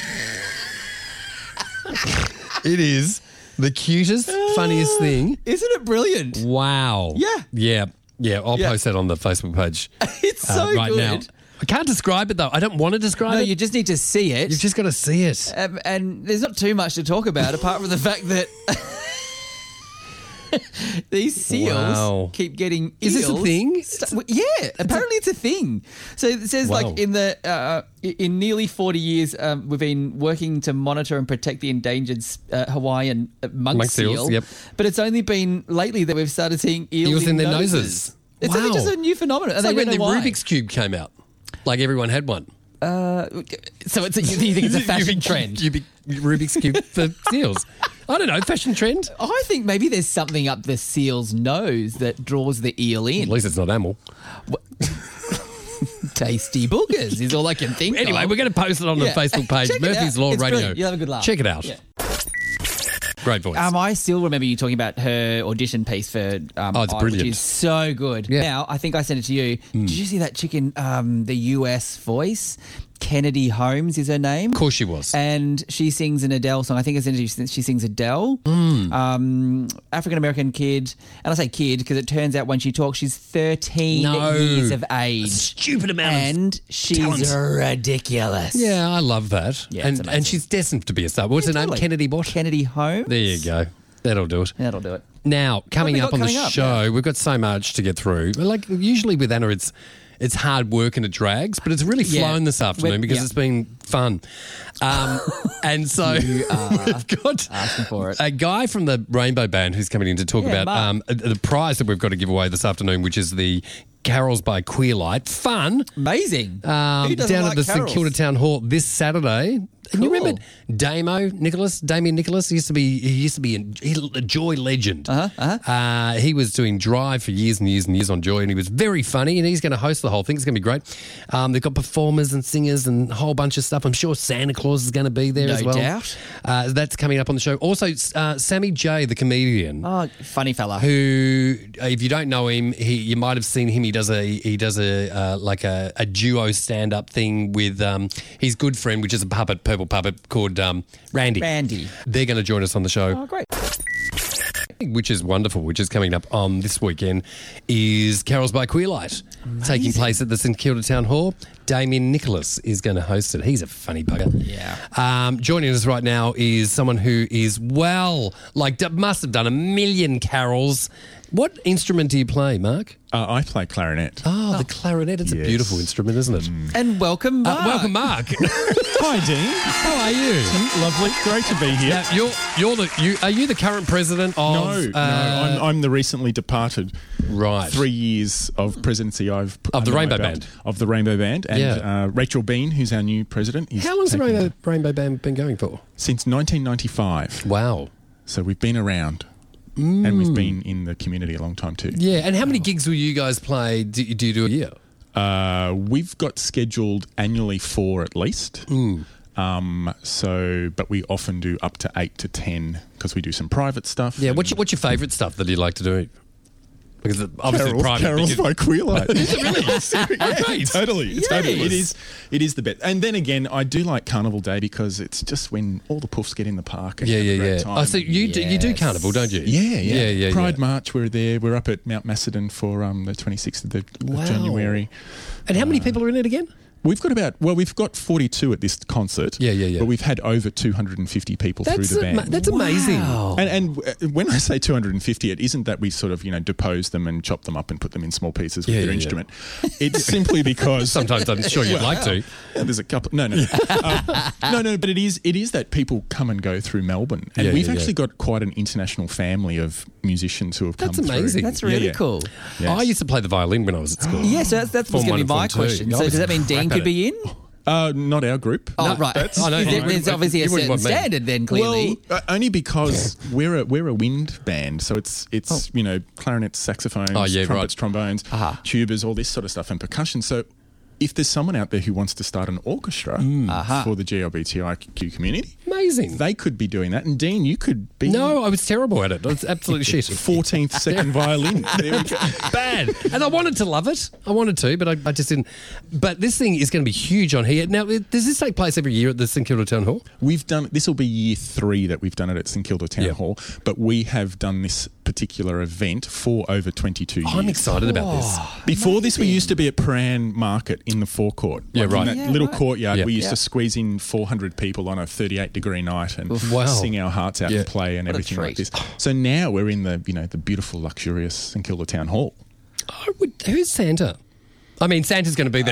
It is the cutest, funniest thing. Isn't it brilliant? Wow. Yeah. Yeah. Yeah. I'll Yeah. post that on the Facebook page It's uh, so right good. now. I can't describe it though. I don't want to describe No, it. you just need to see it. You've just got to see it. um, and there's not too much to talk about apart from the fact that these seals Wow. keep getting Is this a eels thing? stu- well, yeah, apparently it's a thing. So it says Wow. like in the uh, in nearly forty years, um, we've been working to monitor and protect the endangered uh, Hawaiian uh, monk, Monk seals, seal. yep. But it's only been lately that we've started seeing eels, Eels in their noses. noses. It's Wow. only just a new phenomenon. It's and like they when the don't know why. Rubik's Cube came out. Like everyone had one. So it's a, you think it's a fashion trend? Rubik- Rubik's Cube for seals. I don't know, fashion trend. I think maybe there's something up the seal's nose that draws the eel At in. least it's not ammo. Tasty boogers is all I can think Anyway, of. we're going to post it on Yeah. the Facebook page, Check it Murphy's out. Law It's Radio. brilliant. You'll have a good laugh. Check it out. Yeah. Great voice. Um, I still remember you talking about her audition piece for um, Oh, it's I, brilliant. which is so good. Yeah. Now, I think I sent it to you. Did you see that chicken, um, the U S voice? Kennedy Holmes is her name. Of course she was. And she sings an Adele song. I think it's in she sings Adele. Hmm. Um, African American kid. And I say kid because it turns out when she talks, she's thirteen No. years of age. stupid amount of And she's talent. ridiculous. Yeah, I love that. Yeah, it's and amazing. and she's destined to be a star. What's Yeah, her name? totally. Kennedy what? Kennedy Holmes. There you go. That'll do it. That'll do it. Now, coming we up got on the coming up? show, we've got so much to get through. Like usually with Anna, it's it's hard work and it drags, but it's really Yeah. flown this afternoon When- because yeah. it's been fun. Um, and so You are we've got asking for it. a guy from the Rainbow Band who's coming in to talk Yeah, about Mark. um, the prize that we've got to give away this afternoon, which is the Carols by Queerlight. Fun. Amazing. Um, Who doesn't down like at the St carols? Kilda Town Hall this Saturday. And you Cool. remember Damo Nicholas, Damien Nicholas? He used to be he used to be a, he's a Joy legend. Uh-huh, uh-huh. Uh, he was doing Drive for years and years and years on Joy, and he was very funny. And he's going to host the whole thing. It's going to be great. Um, they've got performers and singers and a whole bunch of stuff. I'm sure Santa Claus is going to be there No as well. doubt. Uh, that's coming up on the show. Also, uh, Sammy J, the comedian. Oh, funny fella. Who, if you don't know him, he you might have seen him. He does a he does a uh, like a, a duo stand up thing with um, his good friend, which is a puppet, purple puppet called um, Randy. Randy. They're going to join us on the show. Oh, great. Which is wonderful, which is coming up on this weekend, is Carols by Queerlight, taking place at the St Kilda Town Hall. Damien Nicholas is going to host it. He's a funny bugger. Yeah. Um, joining us right now is someone who is, well, like, d- must have done a million carols. What instrument do you play, Mark? Uh, I play clarinet. Oh, the clarinet. It's a Yes. beautiful instrument, isn't it? And welcome, Uh, Mark. welcome, Mark. Hi, Dean. How are you? Lovely. Great to be here. Now, you're you're the you are you the current president of? no, no, uh, I'm, I'm the recently departed. right. Three years of presidency I've put Of the under my Rainbow belt. Band. Of the Rainbow Band. And Yeah. uh, Rachel Bean, who's our new president. Is How long's the taking- Rainbow, Rainbow Band been going for? Since nineteen ninety-five. Wow. So we've been around. And we've been in the community a long time too. Yeah, and how many gigs will you guys play? Do, do you do a year? Uh, we've got scheduled annually four at least. Um, so, but we often do up to eight to ten because we do some private stuff. Yeah. and- What's your, what's your favourite stuff that you like to do? Because it- obviously Carols, private. Carols but you- by Queerlight. Is it really? yeah, Great. totally. It's totally. Yes. It is. It is the best. And then again, I do like Carnival Day because it's just when all the puffs get in the park. And Yeah, have a yeah, great yeah. Time. Oh, so you do, you do Yes. carnival, don't you? Yeah, yeah, yeah, yeah. Pride yeah. March, we're there. We're up at Mount Macedon for um, the twenty-sixth of, the, of Wow. January. And how many people are in it again? We've got about well, we've got forty-two at this concert. Yeah, yeah, yeah. But we've had over two hundred fifty people That's through the ama- band. that's amazing. And, and uh, when I say two hundred fifty, it isn't that we sort of, you know, depose them and chop them up and put them in small pieces with Yeah, their yeah, yeah. instrument. It's simply because Sometimes I'm sure you'd like to. Yeah, there's a couple. No, no, um, no, no. But it is, it is that people come and go through Melbourne, and Yeah, we've yeah, actually yeah. got quite an international family of musicians who have That's come through. amazing. That's Yeah, really yeah. cool. Yes. I used to play the violin when I was at school. Yeah, so that's, that's Form going to one be and my form two. question. I So was does that mean Dean crap could at be in? Uh, not our group. Oh, No, right. that's- I know, There- you There's wouldn't- obviously a you wouldn't certain want me. standard then, clearly. Well, uh, only because we're a we're a wind band, so it's it's you know clarinets, saxophones, Oh, yeah, trumpets, right. trombones, Aha. tubas, all this sort of stuff, and percussion. So. If there's someone out there who wants to start an orchestra Aha. for the G L B T I Q community, Amazing. they could be doing that. And Dean, you could be No, I was terrible at it. It's absolute shit. fourteenth second violin. There we go. Bad. And I wanted to love it. I wanted to, but I, I just didn't. But this thing is going to be huge on here. Now, it- does this take place every year at the St Kilda Town Hall? We've done this will be year three that we've done it at St Kilda Town Yeah. Hall, but we have done this particular event for over twenty-two years. I'm excited about this. Before this, we used to be at Paran Market in the forecourt. Yeah, Like, right. In that Yeah, little right. courtyard, Yeah. we used Yeah. to squeeze in four hundred people on a thirty-eight degree night and Wow. sing our hearts out Yeah. and play and What a everything like treat. this. So now we're in the you know the beautiful, luxurious St Kilda Town Hall. I would, who's Santa? I mean, Santa's going to be there.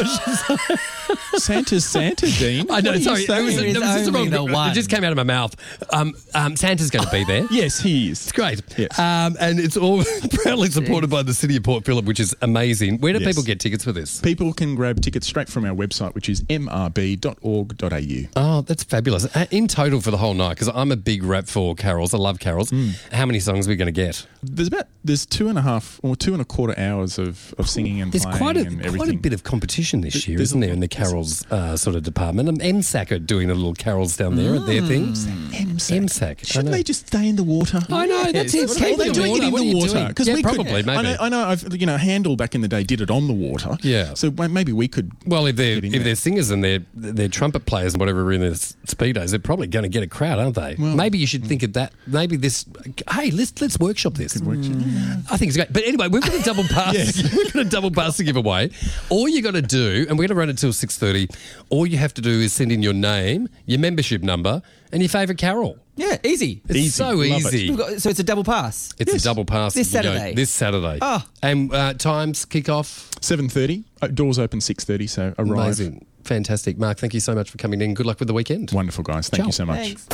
Santa's Santa, Dean. I know, What are you sorry. It was, saying? it was just the only wrong, the it one. just came out of my mouth. Um, um, Santa's going to be there. Yes, he is. It's great. Yes. Um, and it's all proudly supported by the City of Port Phillip, which is amazing. Where do Yes. people get tickets for this? People can grab tickets straight from our website, which is m r b dot org dot a u. Oh, that's fabulous. Uh, In total for the whole night, because I'm a big rap for carols. I love carols. How many songs are we going to get? There's about there's two and a half or two and a quarter hours of, of singing and There's playing quite a and everything. quite a bit of competition this Th- year, there's isn't a- there, in the carols uh, sort of department? And M S A C are doing a little carols down there at their things. M S A C. M S A C. I Shouldn't know. they just stay in the water? I know, that's it. What Stay are in they the doing it in What are the you water doing? because yeah, we could, probably, maybe. I know, I know. I've you know, Handel back in the day did it on the water. Yeah. So well, maybe we could. Well, if they're get in if there. they're singers and they're they're trumpet players and whatever are in their s- speedos, they're probably going to get a crowd, aren't they? Well- maybe you should think of that. Maybe this. Hey, let's let's workshop this. I think it's great. But anyway, we've got a double pass. We've got a double pass to give away. All you got to do, and we're going to run it till six six thirty. All you have to do is send in your name, your membership number, and your favourite carol. Yeah, easy. It's Easy. so Love it. easy. We've got, so it's a double pass. It's a double pass. This You go Saturday. This Saturday. Oh. And uh, times kick off. seven thirty. Uh, doors open six thirty, so arrive. Amazing. Fantastic. Mark, thank you so much for coming in. Good luck with the weekend. Wonderful, guys. Thank Ciao. you so much. Thanks.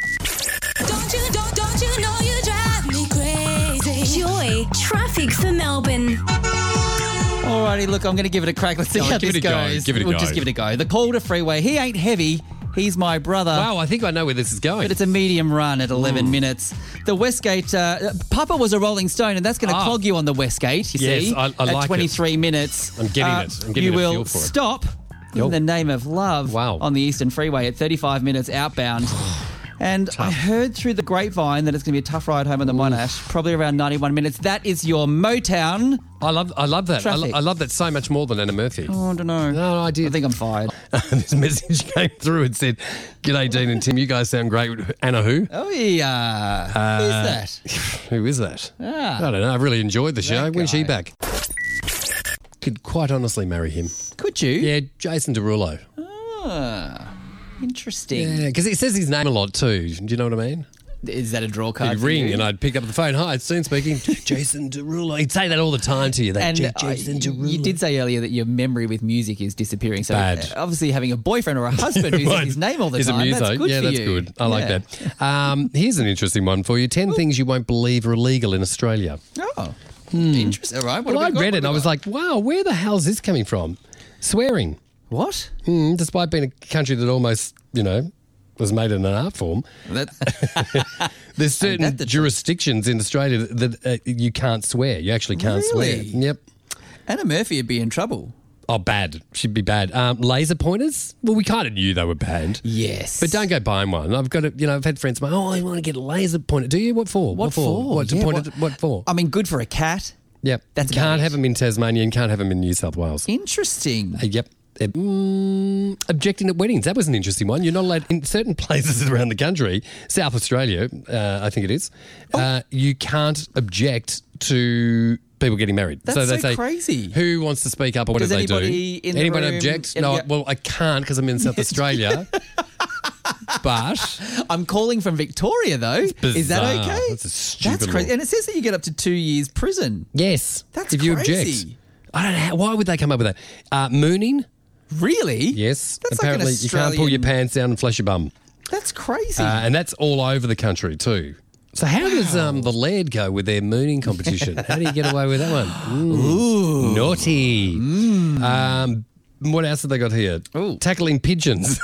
Don't you, don't, don't you know you drive me crazy? Joy, traffic for Melbourne. Alrighty, look, I'm going to give it a crack. Let's see Go on, how give this it a go. goes. Give it a we'll go. just give it a go. The Calder Freeway. He ain't heavy. He's my brother. Wow, I think I know where this is going. But it's a medium run at eleven minutes. The Westgate, uh, Papa was a Rolling Stone, and that's going to Ah. clog you on the Westgate, you Yes, see, I- I at like it. twenty-three minutes. I'm getting it. I'm getting you a will feel for it. stop Yo. in the name of love Wow. on the Eastern Freeway at thirty-five minutes outbound. And I heard through the grapevine that it's going to be a tough ride home on the Monash, probably around ninety-one minutes. That is your Motown. I love I love that. I, lo- Traffic. I love that so much more than Anna Murphy. Oh, I don't know. No, I did. I think I'm fired. This message came through and said, "G'day, Dean and Tim. You guys sound great." Anna who? Oh, yeah. Uh, Who's that? Who is that? Ah. I don't know. I really enjoyed the show. That When's she guy. back? Could quite honestly marry him. Could you? Yeah, Jason Derulo. Ah, interesting. Yeah, because he says his name a lot too. Do you know what I mean? Is that a draw card? He'd for ring you? and I'd pick up the phone. Hi, it's Dean speaking. Jason Derulo. He'd say that all the time to you. That And J- uh, Jason Derulo. you did say earlier that your memory with music is disappearing. So Bad. uh, obviously having a boyfriend or a husband who says his name all the Is a time, muso. that's good yeah, for that's you. good. I like Yeah. that. Um, here's an interesting one for you. Ten things you won't believe are illegal in Australia. Oh, interesting. All right. What Well, I have we got? read What it and I have we was got? like, wow, where the hell's this coming from? Swearing. What? Mm, despite being a country that almost, you know, was made in an art form, That, there's certain that the- jurisdictions in Australia that, that uh, you can't swear. You actually can't Really? swear. Yep. Anna Murphy would be in trouble. Oh, bad. She'd be bad. Um, laser pointers? Well, we kind of knew they were banned. Yes. But don't go buying one. I've got to, you know, I've had friends say, oh, I want to get a laser pointer. Do you? What for? What for? What, to Yeah, point what- it, what for? I mean, good for a cat. Yep. That's you can't about it. have them in Tasmania and can't have them in New South Wales. Interesting. Uh, yep. Uh, mm, objecting at weddings. That was an interesting one. You're not allowed in certain places around the country, South Australia, uh, I think it is. Oh. Uh, you can't object to people getting married. That's so they so say, crazy. who wants to speak up or what Does do they anybody do? in the Anyone room- object? any- No, well, I can't because I'm in South Australia. But I'm calling from Victoria, though. Is that bizarre. okay? That's a stupid That's crazy. law. And it says that you get up to two years prison. yes, That's if you crazy. object. I don't know. How, why would they come up with that? Uh, mooning? Really? Yes. That's like an Apparently, you can't pull your Australian- pants down and flash your bum. That's crazy. Uh, and that's all over the country too. So how does um, the Laird go with their mooning competition? How do you get away with that one? Mm. Ooh. Naughty. Um, what else have they got here? Ooh. Tackling pigeons.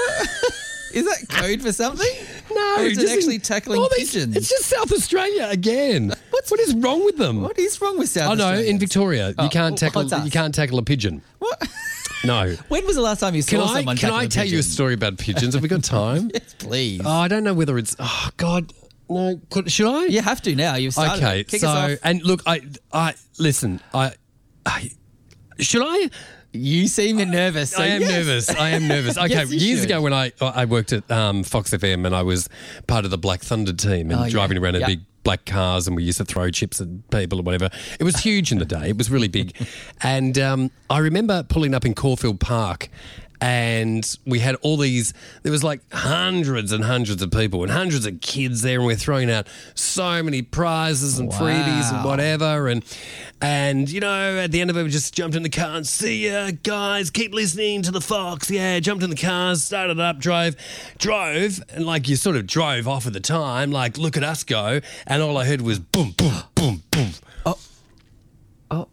Is that code for something? No, Or is it just in- actually tackling Oh, it's- pigeons? It's just South Australia again. What's what is wrong with them? What is wrong with South Oh no, Australia? in Victoria, Oh, you can't well, tackle it's us. you can't tackle a pigeon. What? No. When was the last time you saw Can I someone can tackle I a tell you a pigeon? story about pigeons? Have we got time? Yes, please. Oh, I don't know whether it's. Oh God, no. Could, should I? You have to now. You've started. Okay, it. Kick so us off. and look, I, I listen, I, I, should I? You seem nervous. So I am yes. nervous. I am nervous. Okay, Yes, you years should. ago when I I worked at um, Fox F M and I was part of the Black Thunder team and Oh, yeah. driving around in Yeah. big black cars and we used to throw chips at people or whatever. It was huge in the day. It was really big, and um, I remember pulling up in Caulfield Park. And we had all these, there was like hundreds and hundreds of people and hundreds of kids there, and we're throwing out so many prizes and freebies and Wow. whatever. And, and you know, at the end of it, we just jumped in the car and see ya, guys, keep listening to the Fox. Yeah, jumped in the cars, started up, drove, drove, and like you sort of drove off at the time, like, look at us go. And all I heard was boom, boom, boom, boom. Oh. Oh.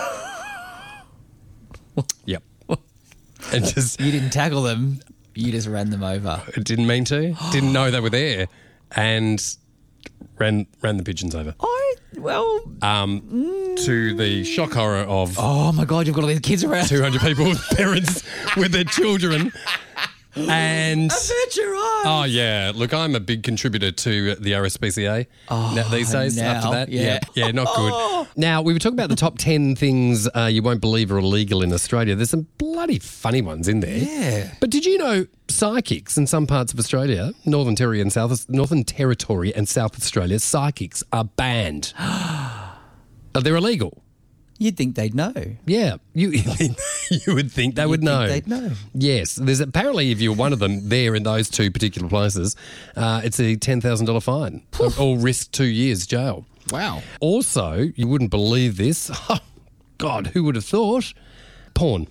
Yep. And just, You didn't tackle them. You just ran them over. didn't mean to, didn't know they were there, and ran ran the pigeons over. I well. Um, to the shock horror of Oh my God! You've got all these kids around. two hundred people, parents with their children. And Avert your eyes. oh yeah, look, I'm a big contributor to the R S P C A now, these days. now, after that, yeah. yeah, yeah, not good. Now we were talking about the top ten things uh, you won't believe are illegal in Australia. There's some bloody funny ones in there. Yeah. But did you know psychics in some parts of Australia, Northern Territory and South Northern Territory and South Australia, psychics are banned. Uh, They're illegal. You'd think they'd know. Yeah, you you would think they would You'd know. think they'd know. Yes, there's apparently if you're one of them there in those two particular places, uh, it's a ten thousand dollar fine or risk two years jail. Wow. Also, you wouldn't believe this. Oh, God, who would have thought? Porn.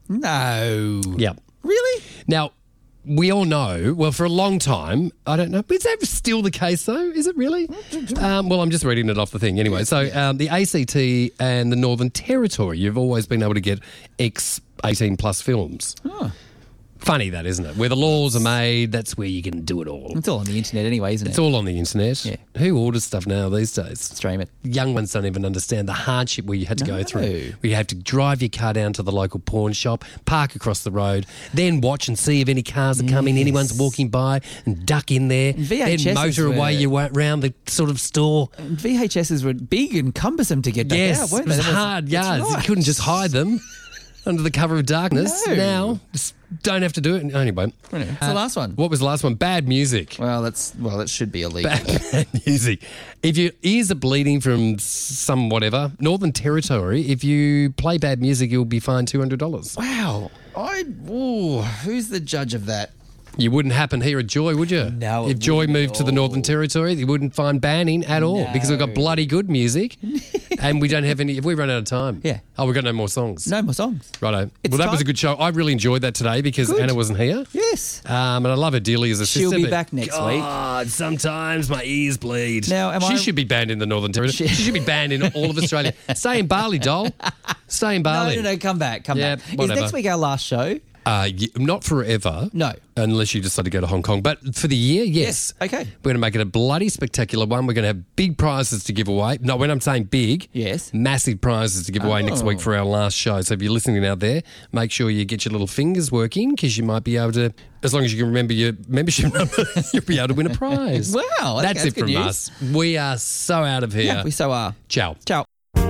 No. Yeah. Really? Now, we all know, well, for a long time, I don't know, is that still the case though? Is it really? Um, well, I'm just reading it off the thing anyway. So um, the A C T and the Northern Territory, you've always been able to get X eighteen plus films. Oh. Funny that, isn't it? Where the laws are made, that's where you can do it all. It's all on the internet anyway, isn't it? It's all on the internet. Yeah. Who orders stuff now these days? Stream it. Young ones don't even understand the hardship where you had to No. go through. Where you have to drive your car down to the local pawn shop, park across the road, then watch and see if any cars are coming, Yes. anyone's walking by, and duck in there. And V H Ss then motor were- away you wa- around the sort of store. And V H Ss were big and cumbersome to get back Yes, out, weren't it was they? That hard that's yards. right. You couldn't just hide them under the cover of darkness. No. Now, just don't have to do it. Anyway. Anyway, what's the last one? What was the last one? Bad music. Well, that's well, that should be illegal. Bad, bad music. If your ears are bleeding from some whatever, Northern Territory, if you play bad music, you'll be fined two hundred dollars. Wow. I. Ooh, who's the judge of that? You wouldn't happen here at Joy, would you? No, it If Joy wouldn't moved at to the Northern all. Territory, you wouldn't find banning at all because we've got No. bloody good music and we don't have any. If we run out of time. Yeah. Oh, we've got no more songs. No more songs. Righto. It's Well, that was time- a good show. I really enjoyed that today because Good. Anna wasn't here. Yes. Um, and I love her dearly as a She'll sister. be but back next week. God, sometimes my ears bleed. Now, am she I- should be banned in the Northern Territory. She- She, should be banned in all of Australia. Stay in Bali, doll. Stay in Bali. No, no, no. Come back. Come Yeah, back. Is whatever. next week our last show? Uh, y- not forever. No. Unless you decide to go to Hong Kong. But for the year, yes. Yes, okay. We're going to make it a bloody spectacular one. We're going to have big prizes to give away. No, when I'm saying big, Yes. massive prizes to give away next Oh. week for our last show. So if you're listening out there, make sure you get your little fingers working because you might be able to, as long as you can remember your membership number, you'll be able to win a prize. Wow, okay, That's that's it good from news. us. We are so out of here. Yeah, we so are. Ciao. Ciao.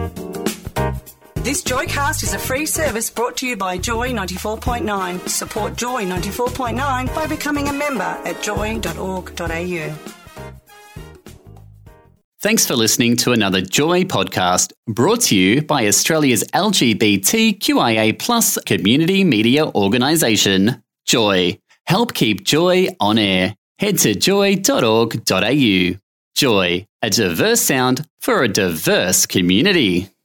This Joycast is a free service brought to you by Joy ninety-four point nine. Support Joy ninety-four point nine by becoming a member at joy dot org dot a u. Thanks for listening to another Joy podcast brought to you by Australia's L G B T Q I A plus community media organisation, Joy. Help keep Joy on air. Head to joy dot org dot a u. Joy, a diverse sound for a diverse community.